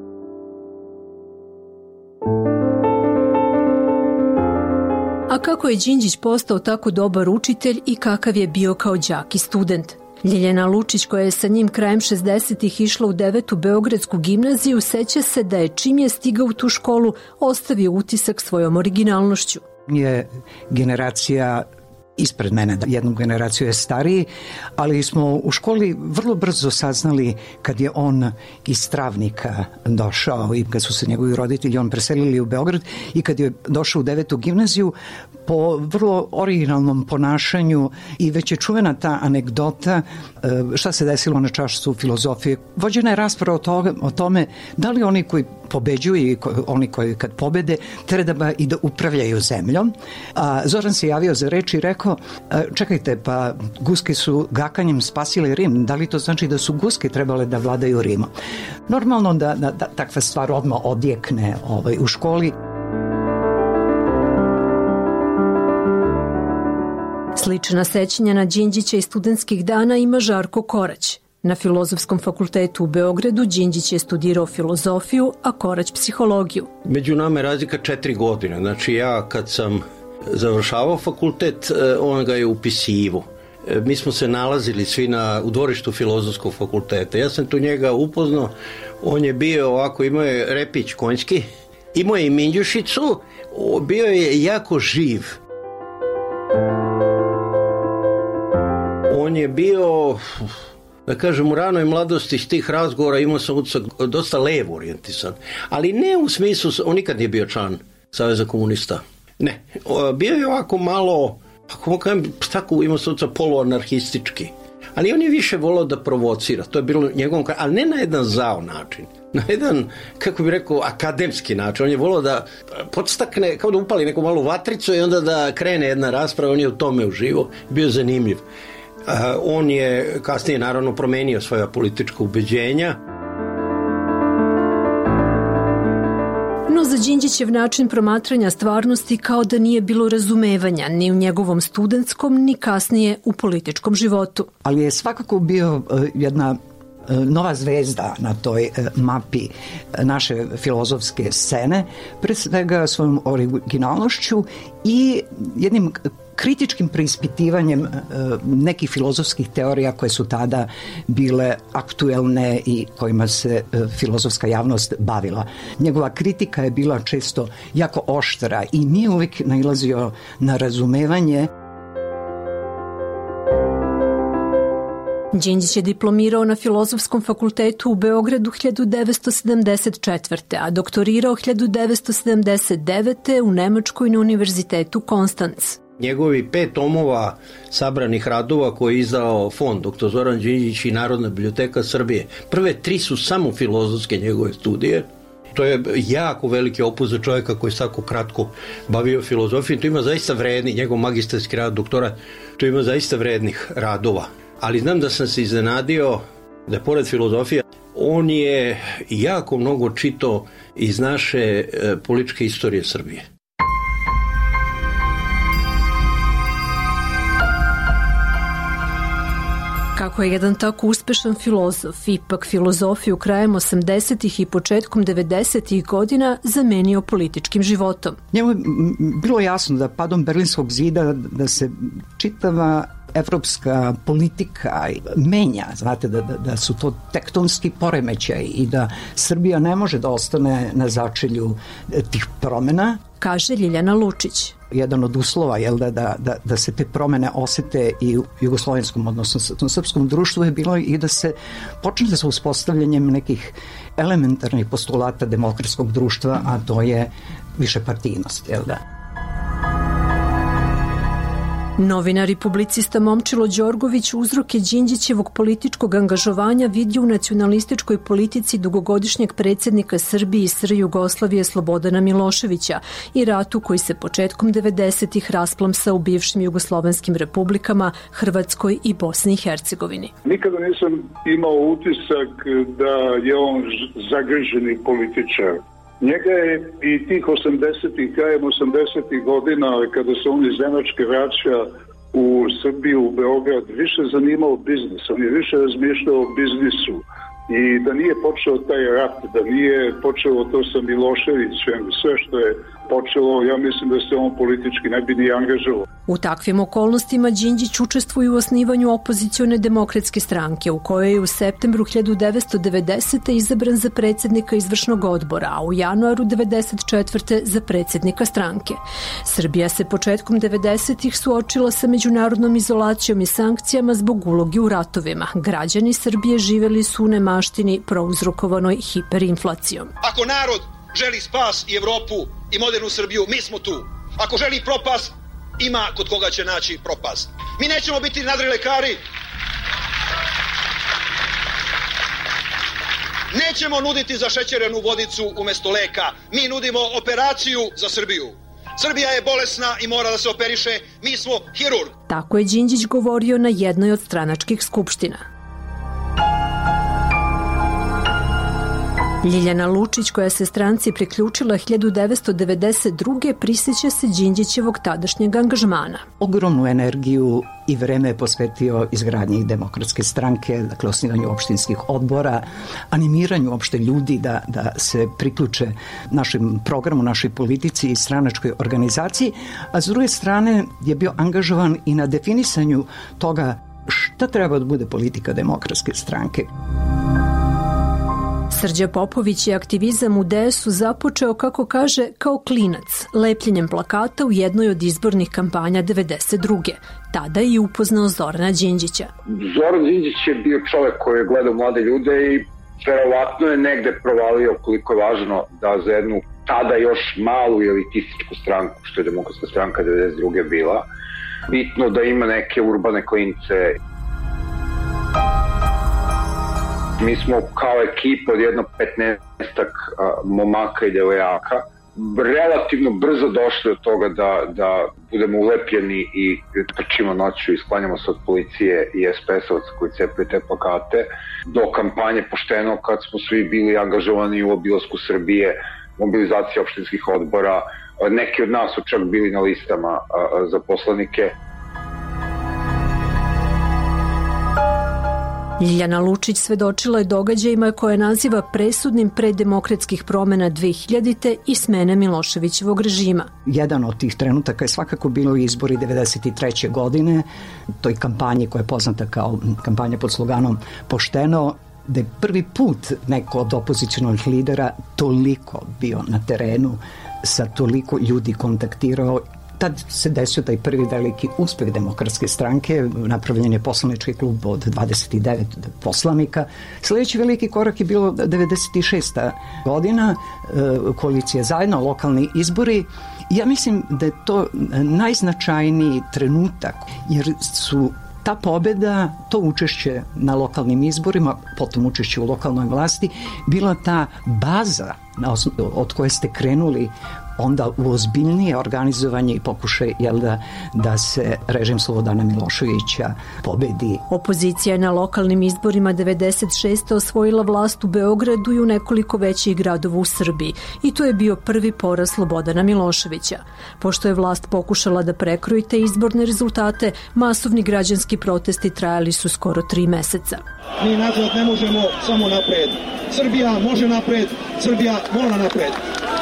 Speaker 12: A kako je Đinđić postao tako dobar učitelj i kakav je bio kao đak i student? Ljiljana Lučić, koja je sa njim krajem 60-ih išla u 9. Beogradsku gimnaziju, seća se da je čim je stigao u tu školu ostavio utisak svojom originalnošću.
Speaker 14: Je generacija ispred mene, jednu generaciju je stariji, ali smo u školi vrlo brzo saznali kad je on iz Travnika došao i kad su se njegovi roditelji on preselili u Beograd i kad je došao u 9. gimnaziju po vrlo originalnom ponašanju i već je čuvena ta anegdota šta se desilo na čašcu filozofije. Vođena je rasprava o tome da li oni koji pobeđuju i oni koji kad pobede treba i da upravljaju zemljom. A Zoran se javio za reč i rekao, čekajte, pa guske su gakanjem spasili Rim, da li to znači da su guske trebale da vladaju Rimom? Normalno da takva stvar odmah odjekne u školi.
Speaker 12: Slična sećanja na Đinđića i studentskih dana ima Žarko Korać. Na Filozofskom fakultetu u Beogradu Đinđić je studirao filozofiju, a Korać psihologiju.
Speaker 15: Među nama je razlika 4 godine. Znači ja kad sam završavao fakultet, on ga je upisivo. Mi smo se nalazili svi u dvorištu Filozofskog fakulteta. Ja sam tu njega upoznao. On je bio ovako, imao je repić konjski, imao je i minđušicu, bio je jako živ. On je bio, da kažem, u ranoj mladosti iz tih razgovora imao sam utisak dosta levo orijentisan. Ali ne u smislu, on nikad nije bio član Saveza komunista. Ne, bio je ovako malo, ako mogu kajem, tako imao sam utisak poluanarhistički. Ali on je više volao da provocira. To je bilo njegovom, ali ne na jedan zao način. Na jedan, kako bih rekao, akademski način. On je volao da podstakne, kao da upali neku malu vatricu i onda da krene jedna rasprava. On je u tome uživo, bio zanimljiv. On je kasnije naravno promenio svoja politička ubeđenja.
Speaker 12: No za Đinđićev način promatranja stvarnosti kao da nije bilo razumevanja ni u njegovom studentskom, ni kasnije u političkom životu.
Speaker 14: Ali je svakako bio jedna nova zvezda na toj mapi naše filozofske scene, pre svega svojom originalnošću i jednim kritičkim preispitivanjem nekih filozofskih teorija koje su tada bile aktuelne i kojima se filozofska javnost bavila. Njegova kritika je bila često jako oštra i nije uvijek nailazio na razumevanje.
Speaker 12: Đinđić je diplomirao na Filozofskom fakultetu u Beogradu 1974. a doktorirao 1979. u Nemačkoj na Univerzitetu Konstanc.
Speaker 15: Njegovi 5 tomova sabranih radova koje je izdao fond dr. Zoran Đinđić i Narodna biblioteka Srbije. Prve 3 su samo filozofske njegove studije. To je jako veliki opus za čovjeka koji je tako kratko bavio filozofijom. To ima zaista vredni, njegov magistarski rad, doktorat, to ima zaista vrednih radova. Ali znam da sam se iznenadio da je pored filozofije, on je jako mnogo čitao iz naše političke istorije Srbije.
Speaker 12: Kako je jedan tako uspešan filozof, ipak filozofiju krajem 80. i početkom 90. godina zamenio političkim životom.
Speaker 14: Njemu je bilo jasno da padom Berlinskog zida da se čitava evropska politika menja, znate da su to tektonski poremećaj i da Srbija ne može da ostane na začelju tih promena.
Speaker 12: Kaže Ljiljana Lučić.
Speaker 14: Jedan od uslova da se te promene osete i u jugoslovenskom, odnosno srpskom društvu je bilo i da se počne sa uspostavljanjem nekih elementarnih postulata demokratskog društva, a to je višepartijnost, jel da?
Speaker 12: Novinar i publicista Momčilo Đorgović uzroke Đinđićevog političkog angažovanja vidi u nacionalističkoj politici dugogodišnjeg predsjednika Srbije i SR Jugoslavije Slobodana Miloševića i ratu koji se početkom 90-ih rasplamsao u bivšim jugoslovenskim republikama Hrvatskoj i Bosni i Hercegovini.
Speaker 16: Nikada nisam imao utisak da je on zagrženi političar. Njega je i tih 80-ih, krajem 80-ih godina, kada se on iz Nemačke vraća u Srbiju, u Beograd, više zanimao biznis. On je više razmišljao o biznisu. I da nije počeo taj rat, da nije počelo to sa Miloševićem, sve što je počelo, ja mislim da se on politički ne bi ni angažovao.
Speaker 12: U takvim okolnostima Đinđić učestvuje u osnivanju opozicione demokratske stranke, u kojoj je u septembru 1990. izabran za predsjednika izvršnog odbora, a u januaru 1994. za predsjednika stranke. Srbija se početkom 90-ih suočila sa međunarodnom izolacijom i sankcijama zbog uloge u ratovima. Građani Srbije živeli su u nemaštini prouzrokovanoj hiperinflacijom.
Speaker 11: Ako narod želi spas i Evropu i modernu Srbiju, mi smo tu. Ako želi propast, ima kod koga će naći propast. Mi nećemo biti nadrilekari. Nećemo nuditi zašećerenu vodicu umesto leka. Mi nudimo operaciju za Srbiju. Srbija je bolesna i mora da se operiše. Mi smo hirurg.
Speaker 12: Tako je Đinđić govorio na jednoj od stranačkih skupština. Ljiljana Lučić, koja se stranci priključila 1992. prisjeća se Đinđićevog tadašnjeg angažmana.
Speaker 14: Ogromnu energiju i vreme je posvetio izgradnji Demokratske stranke, dakle osnivanju opštinskih odbora, animiranju opšte ljudi da se priključe našem programu, našoj politici i stranačkoj organizaciji, a s druge strane je bio angažovan i na definisanju toga šta treba da bude politika Demokratske stranke.
Speaker 12: Srđa Popović je aktivizam u DS-u započeo, kako kaže, kao klinac, lepljenjem plakata u jednoj od izbornih kampanja 92. Tada je upoznao Zorana Đinđića.
Speaker 13: Zoran Đinđić je bio čovek koji je gledao mlade ljude i verovatno je negde provalio koliko je važno da za jednu tada još malu elitističku stranku, što je Demokratska stranka 92. bila, bitno da ima neke urbane klince. Mi smo kao ekipa od jedno 15-ak momaka i devojaka relativno brzo došli od toga da budemo ulepljeni i trčimo noću i sklanjamo se od policije i SPS-ovaca koji cepaju te plakate, do kampanje Pošteno kad smo svi bili angažovani u obilasku Srbije, mobilizacija opštinskih odbora, neki od nas su čak bili na listama za poslanike.
Speaker 12: Ljiljana Lučić svedočila je događajima koje naziva presudnim preddemokratskih promena 2000. i smene Miloševićevog režima.
Speaker 14: Jedan od tih trenutaka je svakako bilo izbori 93. godine, toj kampanji koja je poznata kao kampanja pod sloganom Pošteno, da je prvi put neko od opozicionalnih lidera toliko bio na terenu, sa toliko ljudi kontaktirao. Tad se desio taj prvi veliki uspeh Demokratske stranke, napravljen je poslanički klub od 29 poslanika. Sljedeći veliki korak je bilo 96. godina, koalicija Zajedno, lokalni izbori. Ja mislim da je to najznačajniji trenutak, jer su ta pobeda, to učešće na lokalnim izborima, potom učešće u lokalnoj vlasti, bila ta baza od koje ste krenuli onda u ozbiljnije organizovanje i pokušaj da se režim Slobodana Miloševića pobedi.
Speaker 12: Opozicija je na lokalnim izborima 96. osvojila vlast u Beogradu i u nekoliko većih gradova u Srbiji i to je bio prvi poraz Slobodana Miloševića. Pošto je vlast pokušala da prekroji te izborne rezultate, masovni građanski protesti trajali su skoro 3 meseca.
Speaker 11: Mi nazad ne možemo, samo napred. Srbija može napred, Srbija mora napred.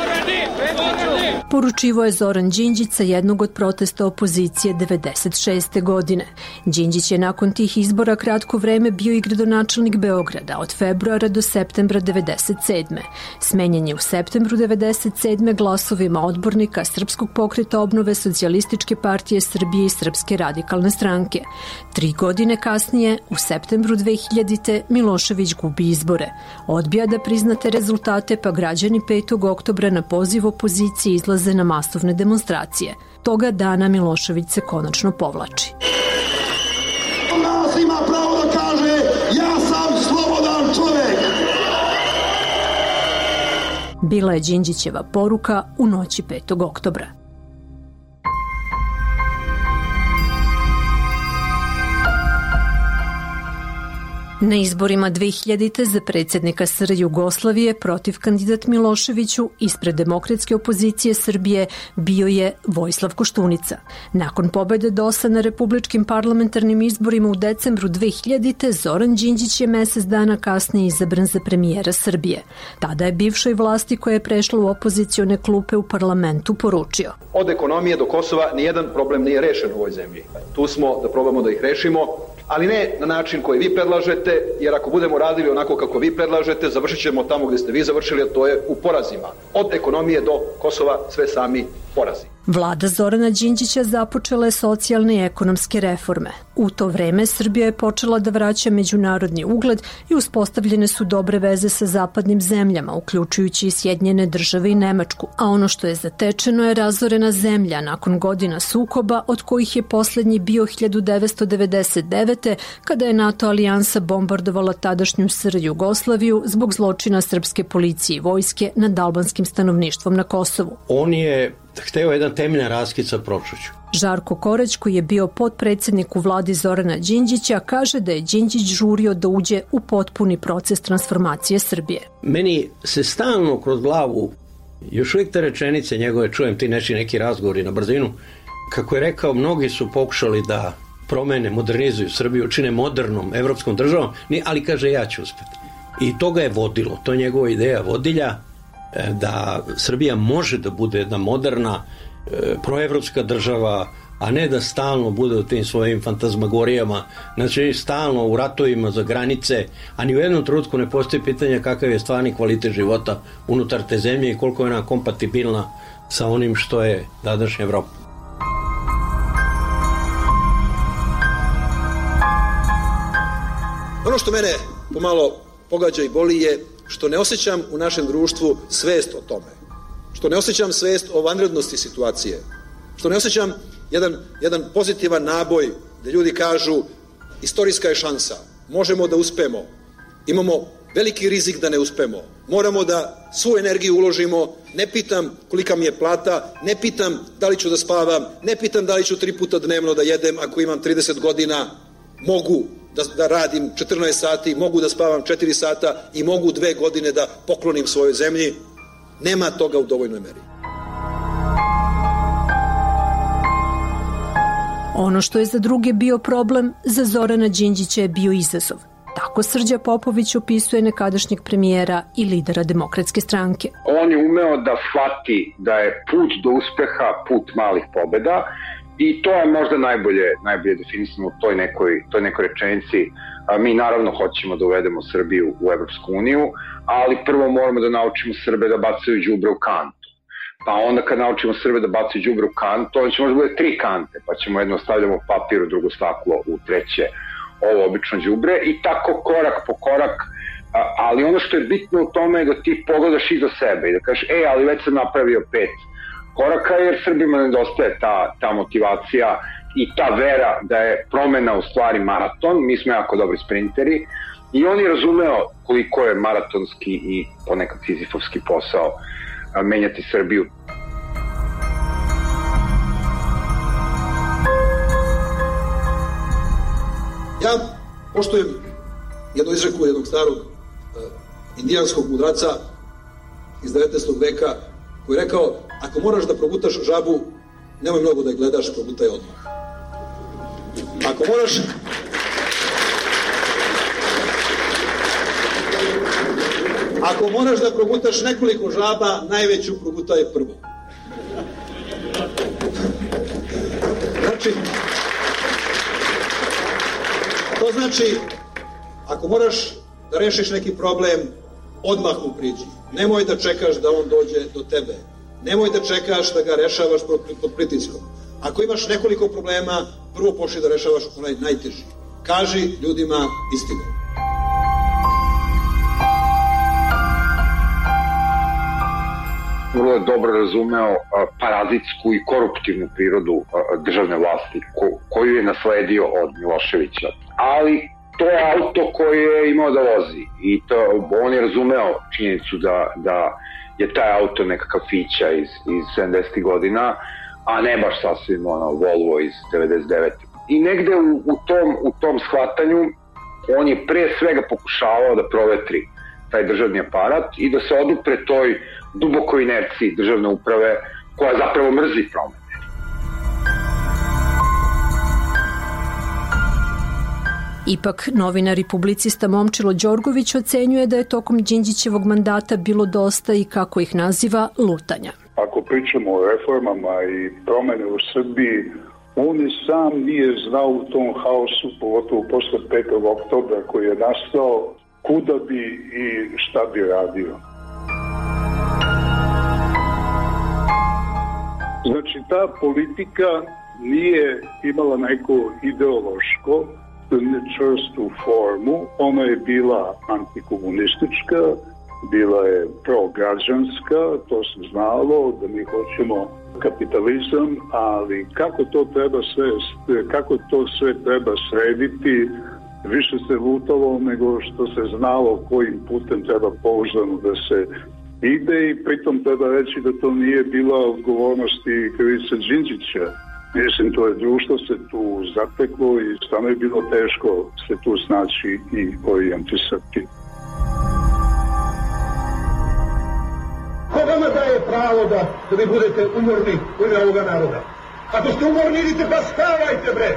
Speaker 12: Poručivo je Zoran Đinđić sa jednog od protesta opozicije 96. godine. Đinđić je nakon tih izbora kratko vreme bio i gradonačelnik Beograda od februara do septembra 97. Smenjen je u septembru 97. glasovima odbornika Srpskog pokreta obnove, Socijalističke partije Srbije i Srpske radikalne stranke. 3 godine kasnije, u septembru 2000. Milošević gubi izbore. Odbija da priznate rezultate, pa građani 5. oktobra na poziv opozicije izlaze na masovne demonstracije. Toga dana Milošević se konačno povlači.
Speaker 11: Nas ima pravo da kaže ja sam slobodan čovek.
Speaker 12: Bila je Đinđićeva poruka u noći 5. oktobra. Na izborima 2000. za predsjednika SR Jugoslavije protiv kandidat Miloševiću ispred demokratske opozicije Srbije bio je Vojislav Koštunica. Nakon pobede DOS-a na republičkim parlamentarnim izborima u decembru 2000. Zoran Đinđić je mesec dana kasnije izabran za premijera Srbije. Tada je bivšoj vlasti koja je prešla u opozicione klupe u parlamentu poručio:
Speaker 11: Od ekonomije do Kosova nijedan problem nije rešen u ovoj zemlji. Tu smo da probamo da ih rešimo, ali ne na način koji vi predlažete, jer ako budemo radili onako kako vi predlažete, završit ćemo tamo gde ste vi završili, a to je u porazima. Od ekonomije do Kosova sve sami porazi.
Speaker 12: Vlada Zorana Đinđića započela je socijalne i ekonomske reforme. U to vreme Srbija je počela da vraća međunarodni ugled i uspostavljene su dobre veze sa zapadnim zemljama, uključujući i Sjedinjene Države i Nemačku. A ono što je zatečeno je razorena zemlja nakon godina sukoba, od kojih je poslednji bio 1999. kada je NATO alijansa bombardovala tadašnju SR Jugoslaviju zbog zločina srpske policije i vojske nad albanskim stanovništvom na Kosovu.
Speaker 15: On je hteo jedan temeljan raskid sa prošlošću.
Speaker 12: Žarko Korać, koji je bio potpredsednik u vladi Zorana Đinđića, kaže da je Đinđić žurio da uđe u potpuni proces transformacije Srbije.
Speaker 15: Meni se stalno kroz glavu, još uvijek te rečenice njegove, čujem ti neki razgovori na brzinu, kako je rekao, mnogi su pokušali da promene, modernizuju Srbiju, čine modernom evropskom državom, ali kaže ja ću uspeti. I to ga je vodilo, to je njegova ideja vodilja, da Srbija može da bude jedna moderna, proevropska država, a ne da stalno bude u tim svojim fantazmagorijama, znači stalno u ratovima za granice, a ni u jednom trenutku ne postoji pitanje kakav je stvarni kvalitet života unutar te zemlje i koliko je ona kompatibilna sa onim što je današnja Evropa.
Speaker 11: Ono što mene pomalo pogađa i boli je što ne osjećam u našem društvu svest o tome. Što ne osjećam svest o vanrednosti situacije. Što ne osjećam jedan pozitivan naboj da ljudi kažu istorijska je šansa, možemo da uspemo, imamo veliki rizik da ne uspemo, moramo da svu energiju uložimo, ne pitam kolika mi je plata, ne pitam da li ću da spavam, ne pitam da li ću 3 puta dnevno da jedem ako imam 30 godina, mogu da radim 14 sati, mogu da spavam 4 sata i mogu 2 godine da poklonim svojoj zemlji. Nema toga u dovoljnoj meri.
Speaker 12: Ono što je za druge bio problem, za Zorana Đinđića je bio izazov. Tako Srđa Popović opisuje nekadašnjeg premijera i lidera Demokratske stranke.
Speaker 13: On je umeo da shvati da je put do uspeha put malih pobeda i to je možda najbolje definisano u toj nekoj rečenici. Mi naravno hoćemo da uvedemo Srbiju u Evropsku uniju, ali prvo moramo da naučimo Srbe da bacaju đubre u kantu. Pa onda kad naučimo Srbe da bacaju đubre u kantu, onda će možda bude 3 kante, pa ćemo jedno stavljamo papir, u drugo staklo, u treće ovo obično đubre i tako korak po korak. Ali ono što je bitno u tome je da ti pogledaš iza sebe i da kažeš, ali već sam napravio 5 koraka, jer Srbima nedostaje ta motivacija i ta vera da je promena u stvari maraton. Mi smo jako dobri sprinteri i on je razumeo koliko je maratonski i ponekad sizifovski posao menjati Srbiju.
Speaker 11: Ja poštujem jednu izreku jednog starog indijanskog mudraca iz 19. veka koji je rekao, ako moraš da progutaš žabu, nemoj mnogo da je gledaš, progutaj odmah. Ako moraš da progutaš nekoliko žaba, najveću progutaj prvo. To znači, ako moraš da rešiš neki problem, odmah mu priđi. Nemoj da čekaš da on dođe do tebe. Nemoj da čekaš da ga rešavaš pod pritiskom. Ako imaš nekoliko problema, prvo počni da rešavaš onaj najteži. Kaži ljudima istinu.
Speaker 13: Vrlo je dobro razumeo parazitsku i koruptivnu prirodu državne vlasti koju je nasledio od Miloševića. Ali to je auto koje je imao da vozi i on je razumeo činjenicu da je taj auto nekakav fića iz 70. godina, a ne baš sasvim Volvo iz 99. I negde u tom shvatanju on je pre svega pokušavao da provetri taj državni aparat i da se odupre toj dubokoj inerciji državne uprave koja zapravo mrzi promene.
Speaker 12: Ipak, novinar i publicista Momčilo Đorgović ocenjuje da je tokom Đinđićevog mandata bilo dosta i, kako ih naziva, lutanja.
Speaker 16: Ako pričamo o reformama i promene u Srbiji, on i sam nije znao u tom haosu, pogotovo posle 5. oktobra koji je nastao, kuda bi i šta bi radio. Znači, ta politika nije imala neko ideološko čvrstu formu. Ona je bila antikomunistička, bila je prograđanska, to se znalo da mi hoćemo kapitalizam, ali kako to sve treba srediti, više se lutalo nego što se znalo kojim putem treba pouzdano da se ide i pritom treba reći da to nije bila odgovornost i krivica Đinđića. Mislim, to je društvo se tu zateklo i stvarno je bilo teško se tu snaći i orijentisati.
Speaker 17: Ko vama daje pravo da vi budete umorni u ime ovoga naroda? Ako ste umorni, idite pa spavajte, bre!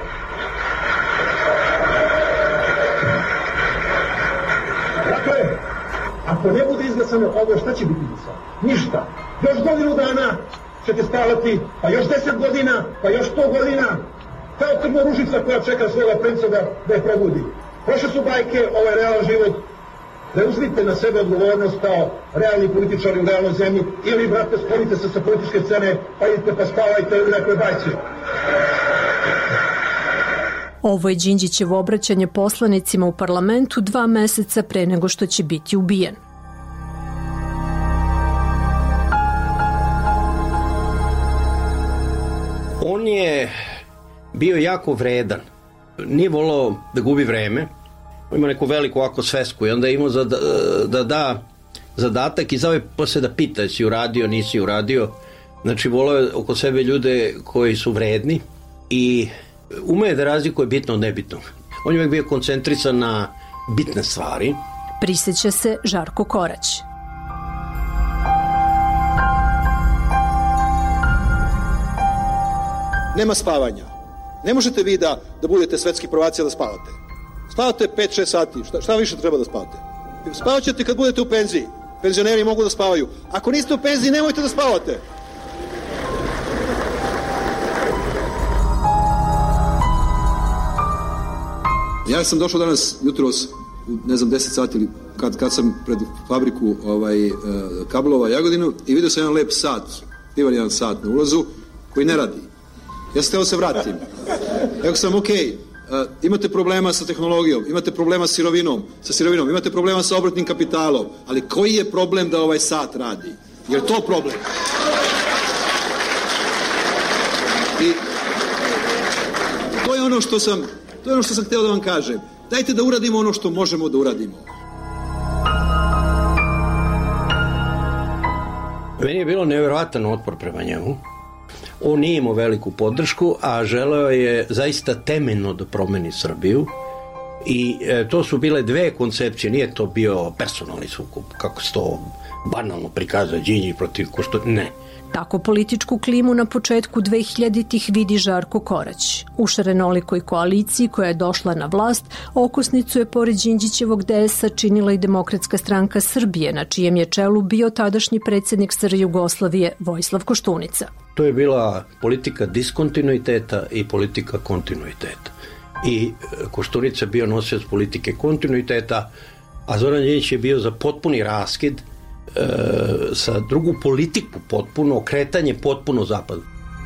Speaker 17: Dakle, ako ne bude izglasano ovo, šta će biti izglasano? Ništa. Još godinu dana ćete spavati, pa još 10 godina, pa još 100 godina. Kao krvoružica koja čeka svoga princa da je probudi. Prošle su bajke, ovo je realan život. Da uzmite na sebe odgovornost kao realni političari u realnoj zemlji ili, brate, sklonite se sa političke scene, pa idite pa spavajte u nekoj bajci.
Speaker 12: Ovo je Đinđićevo obraćanje poslanicima u parlamentu 2 meseca pre nego što će biti ubijen.
Speaker 15: On je bio jako vredan. Nije volao da gubi vreme. Ima neku veliku ovako svesku i onda je imao da da zadatak i zove posle da pita si uradio, nisi uradio. Znači volao je oko sebe ljude koji su vredni i umeje da razlikuje bitno od nebitnog. On je uvijek bio koncentrisan na bitne stvari.
Speaker 12: Priseća se Žarko Korać.
Speaker 11: Nema spavanja. Ne možete vi da budete svetski prvaci da spavate. Spavate 5-6 sati. Šta više treba da spavate? Spavat ćete kad budete u penziji. Penzioneri mogu da spavaju. Ako niste u penziji, nemojte da spavate. Ja sam došao danas jutros u 10 sati ili kad sam pred fabriku kablova Jagodinu i vidio sam jedan lep sat, pivan jedan sat na ulazu koji ne radi. Ja sam htio se vratim. Rekao sam, imate problema sa tehnologijom, imate problema sa sirovinom, imate problema sa obrtnim kapitalom, ali koji je problem da ovaj sat radi? Je li to problem? I to je ono što sam htio da vam kažem. Dajte da uradimo ono što možemo da uradimo.
Speaker 15: Meni je bilo nevjerovatan otpor prema njemu. On nije imao veliku podršku, a želeo je zaista temeljno da promeni Srbiju. I to su bile 2 koncepcije, nije to bio personalni sukob, kako se to banalno prikazuje, Đinđić protiv Koštunice, ne.
Speaker 12: Tako političku klimu na početku 2000-ih vidi Žarko Korać. U šarenolikoj koaliciji koja je došla na vlast, okosnicu je pored Đinđićevog DS-a činila i Demokratska stranka Srbije, na čijem je čelu bio tadašnji predsjednik SR Jugoslavije Vojislav Koštunica.
Speaker 15: To je bila politika diskontinuiteta i politika kontinuiteta. I Koštunica je bio nosilac politike kontinuiteta, a Zoran Đinđić je bio za potpuni raskid sa drugu politiku potpuno, okretanje potpuno zapadu.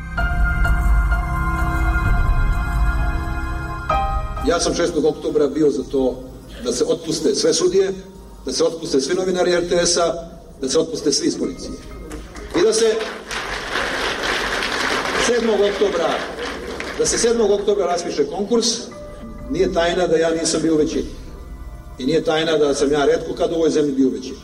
Speaker 11: Ja sam 6. oktobra bio za to da se otpuste sve sudije, da se otpuste svi novinari RTS-a, da se otpuste svi iz policije. I da se 7. oktobra raspiše konkurs. Nije tajna da ja nisam bio u većini. I nije tajna da sam ja retko kad u ovoj zemlji bio u većini.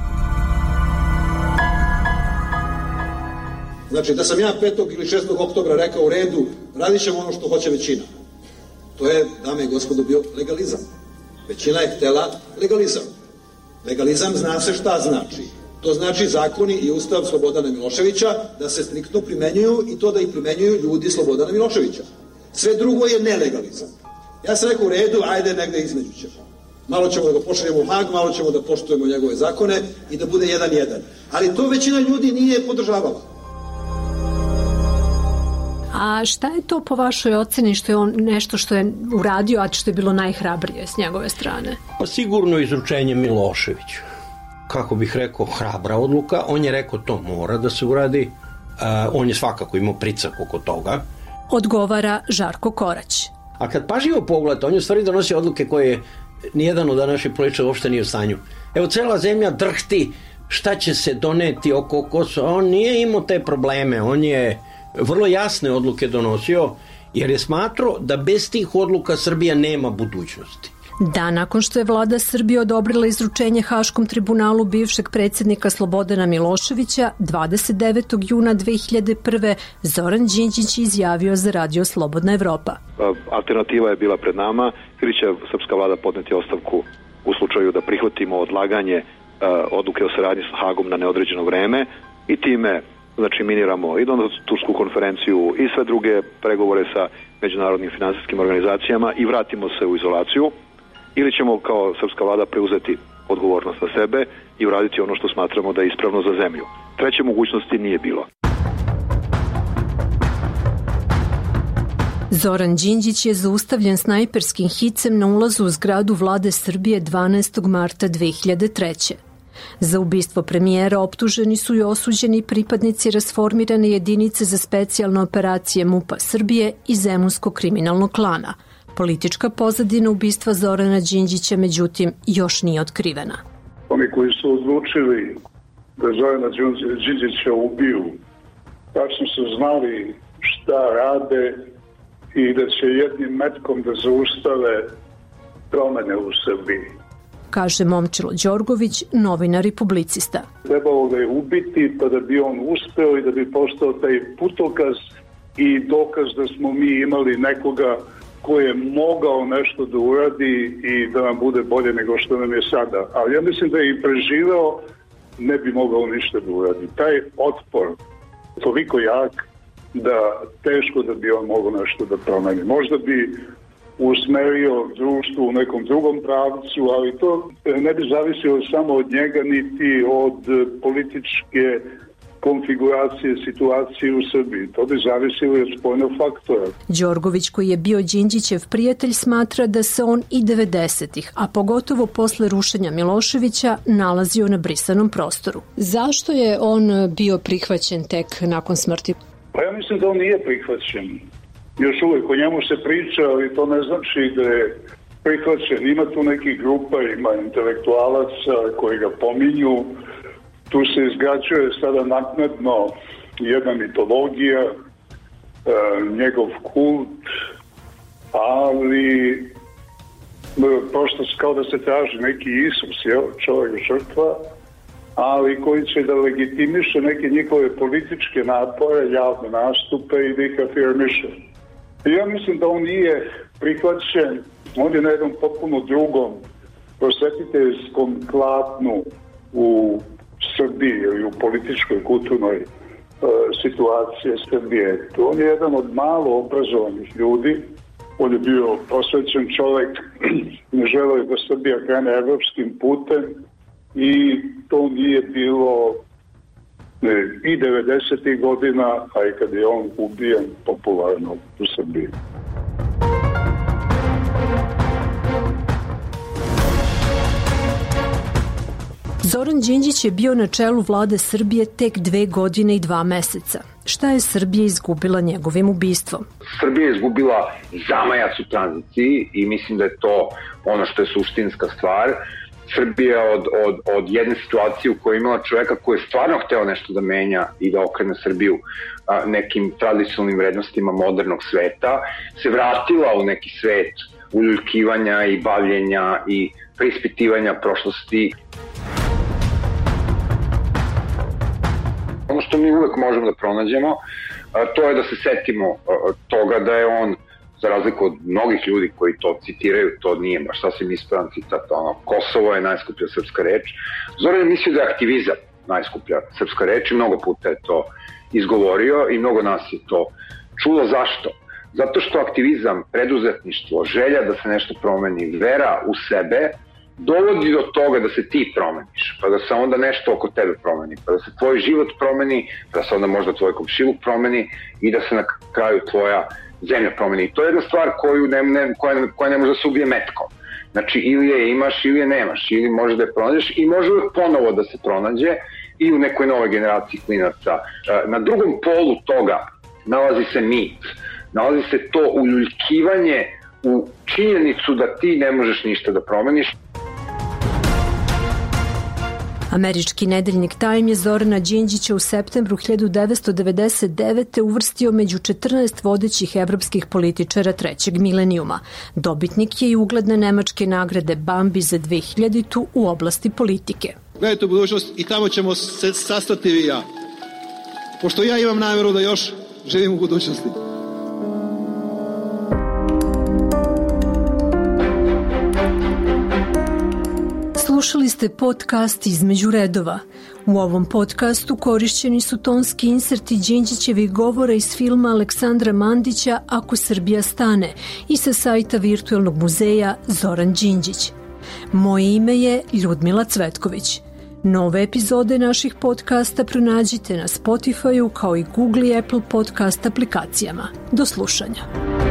Speaker 11: Znači, da sam ja 5. ili 6. oktobra rekao u redu, radit ćemo ono što hoće većina. To je, dame i gospodo, bio legalizam. Većina je htela legalizam. Legalizam zna se šta znači. To znači zakoni i ustav Slobodana Miloševića da se striktno primenjuju i to da ih primenjuju ljudi Slobodana Miloševića. Sve drugo je nelegalizam. Ja sam rekao u redu, ajde negde između ćemo. Malo ćemo da ga pošaljemo u Hag, malo ćemo da poštujemo njegove zakone i da bude 1-1. Ali to većina ljudi nije podržavala.
Speaker 12: A šta je to po vašoj oceni što je on nešto što je uradio, a što je bilo najhrabrije s njegove strane?
Speaker 15: Pa sigurno izručenje Miloševiću. Kako bih rekao, hrabra odluka. On je rekao to mora da se uradi. On je svakako imao pricak oko toga.
Speaker 12: odgovara Žarko Korać.
Speaker 15: A kad pažljivo pogledate, on je u stvari donosi odluke koje nijedan od današnjih političara uopšte nije u stanju. Evo, cela zemlja drhti šta će se doneti oko Kosova. On nije imao te probleme, on je vrlo jasne odluke donosio, jer je smatrao da bez tih odluka Srbija nema budućnosti.
Speaker 12: Da, nakon što je vlada Srbije odobrila izručenje Haškom tribunalu bivšeg predsjednika Slobodana Miloševića, 29. juna 2001. Zoran Đinđić izjavio za radio Slobodna Evropa.
Speaker 18: Alternativa je bila pred nama, ili će srpska vlada podneti ostavku u slučaju da prihvatimo odlaganje odluke o saradnji sa Hagom na neodređeno vreme i time miniramo i Donatursku konferenciju i sve druge pregovore sa međunarodnim finansijskim organizacijama i vratimo se u izolaciju, ili ćemo kao srpska vlada preuzeti odgovornost na sebe i uraditi ono što smatramo da je ispravno za zemlju. Treće mogućnosti nije bilo.
Speaker 12: Zoran Đinđić je zaustavljen snajperskim hicem na ulazu u zgradu vlade Srbije 12. marta 2003. Za ubistvo premijera optuženi su i osuđeni pripadnici rasformirane jedinice za specijalne operacije MUP-a Srbije i Zemunskog kriminalnog klana. Politička pozadina ubistva Zorana Đinđića, međutim, još nije otkrivena.
Speaker 16: Oni koji su odlučili da Zorana Đinđića ubiju, tačno su znali šta rade i da će jednim metkom da zaustave promene u Srbiji.
Speaker 12: Kaže Momčilo Đorgović, novinar i publicista.
Speaker 16: Trebalo ga je ubiti pa da bi on uspeo i da bi postao taj putokaz i dokaz da smo mi imali nekoga ko je mogao nešto da uradi i da nam bude bolje nego što nam je sada. Ali ja mislim da je i preživeo, ne bi mogao ništa da uradi. Taj otpor toliko jak da teško da bi on mogao nešto da promeni. Možda bi usmerio društvo u nekom drugom pravcu, ali to ne bi zavisilo samo od njega niti od političke konfiguracije situacije u Srbiji. To bi zavisilo i od spoljnog faktora.
Speaker 12: Đorgović, koji je bio Đinđićev prijatelj, smatra da se on i 90-ih, a pogotovo posle rušenja Miloševića, nalazio na brisanom prostoru. Zašto je on bio prihvaćen tek nakon smrti?
Speaker 16: Pa ja mislim da on nije prihvaćen. Još uvijek o njemu se priča, ali to ne znači da je prihvaćen. Ima tu nekih grupa, ima intelektualaca koji ga pominju. Tu se izgrađuje sada naknadno jedna mitologija, njegov kult, ali prosto kao da se traži neki Isus, čovjek žrtva, ali koji će da legitimiše neke njihove političke napore, javne nastupe i da ih afirmiše. Ja mislim da on nije prihvaćen, on je na jednom potpuno drugom prosvetiteljskom platnu u Srbiji ili u političkoj, kulturnoj situaciji Srbije. On je jedan od malo obrazovanih ljudi, on je bio posvećen čovjek, ne želeo da Srbija krene evropskim putem i to nije bilo i 90. godina, a i kad je on ubijen popularno u Srbiji.
Speaker 12: Zoran Đinđić je bio na čelu vlade Srbije tek 2 godine i 2 meseca. Šta je Srbija izgubila njegovim ubistvom?
Speaker 13: Srbija je izgubila zamajac u tranziciji i mislim da je to ono što je suštinska stvar. Srbija od jedne situacije u kojoj je imala čoveka koji je stvarno hteo nešto da menja i da okrene Srbiju nekim tradicionalnim vrednostima modernog sveta, se vratila u neki svet uljuljkivanja i bavljenja i preispitivanja prošlosti. Ono što mi uvek možemo da pronađemo, to je da se setimo toga da je on, za razliku od mnogih ljudi koji to citiraju, to nije baš sasvim ispravan citat, Kosovo je najskuplja srpska reč. Zoran je mislio da je aktivizam najskuplja srpska reč i mnogo puta je to izgovorio i mnogo nas je to čulo. Zašto? Zato što aktivizam, preduzetništvo, želja da se nešto promeni, vera u sebe, dovodi do toga da se ti promeniš, pa da se onda nešto oko tebe promeni, pa da se tvoj život promeni, pa da se onda možda tvoj komšiluk promeni i da se na kraju tvoja zemlja promeni. I to je jedna stvar koja ne može da se ubije metkom. Znači, ili je imaš, ili je nemaš, ili može da je pronađeš i može ponovo da se pronađe i u nekoj novoj generaciji klinaca. Na drugom polu toga nalazi se mit nalazi se to uljuljkivanje u činjenicu da ti ne možeš ništa da promeniš.
Speaker 12: Američki nedeljnik Time je Zorana Đinđića u septembru 1999. uvrstio među 14 vodećih evropskih političara trećeg milenijuma. Dobitnik je i ugledne nemačke nagrade Bambi za 2000. u oblasti politike.
Speaker 19: Gledajte u budućnost i tamo ćemo se sastati vi i ja. Pošto ja imam namjeru da još živim u budućnosti.
Speaker 12: Slušali ste podcast Između redova. U ovom podcastu korišćeni su tonski inserti Đinđićevih govora iz filma Aleksandra Mandića Ako Srbija stane i sa sajta virtuelnog muzeja Zoran Đinđić. Moje ime je Ljudmila Cvetković. Nove epizode naših podcasta pronađite na Spotify-u kao i Google i Apple podcast aplikacijama. Do slušanja.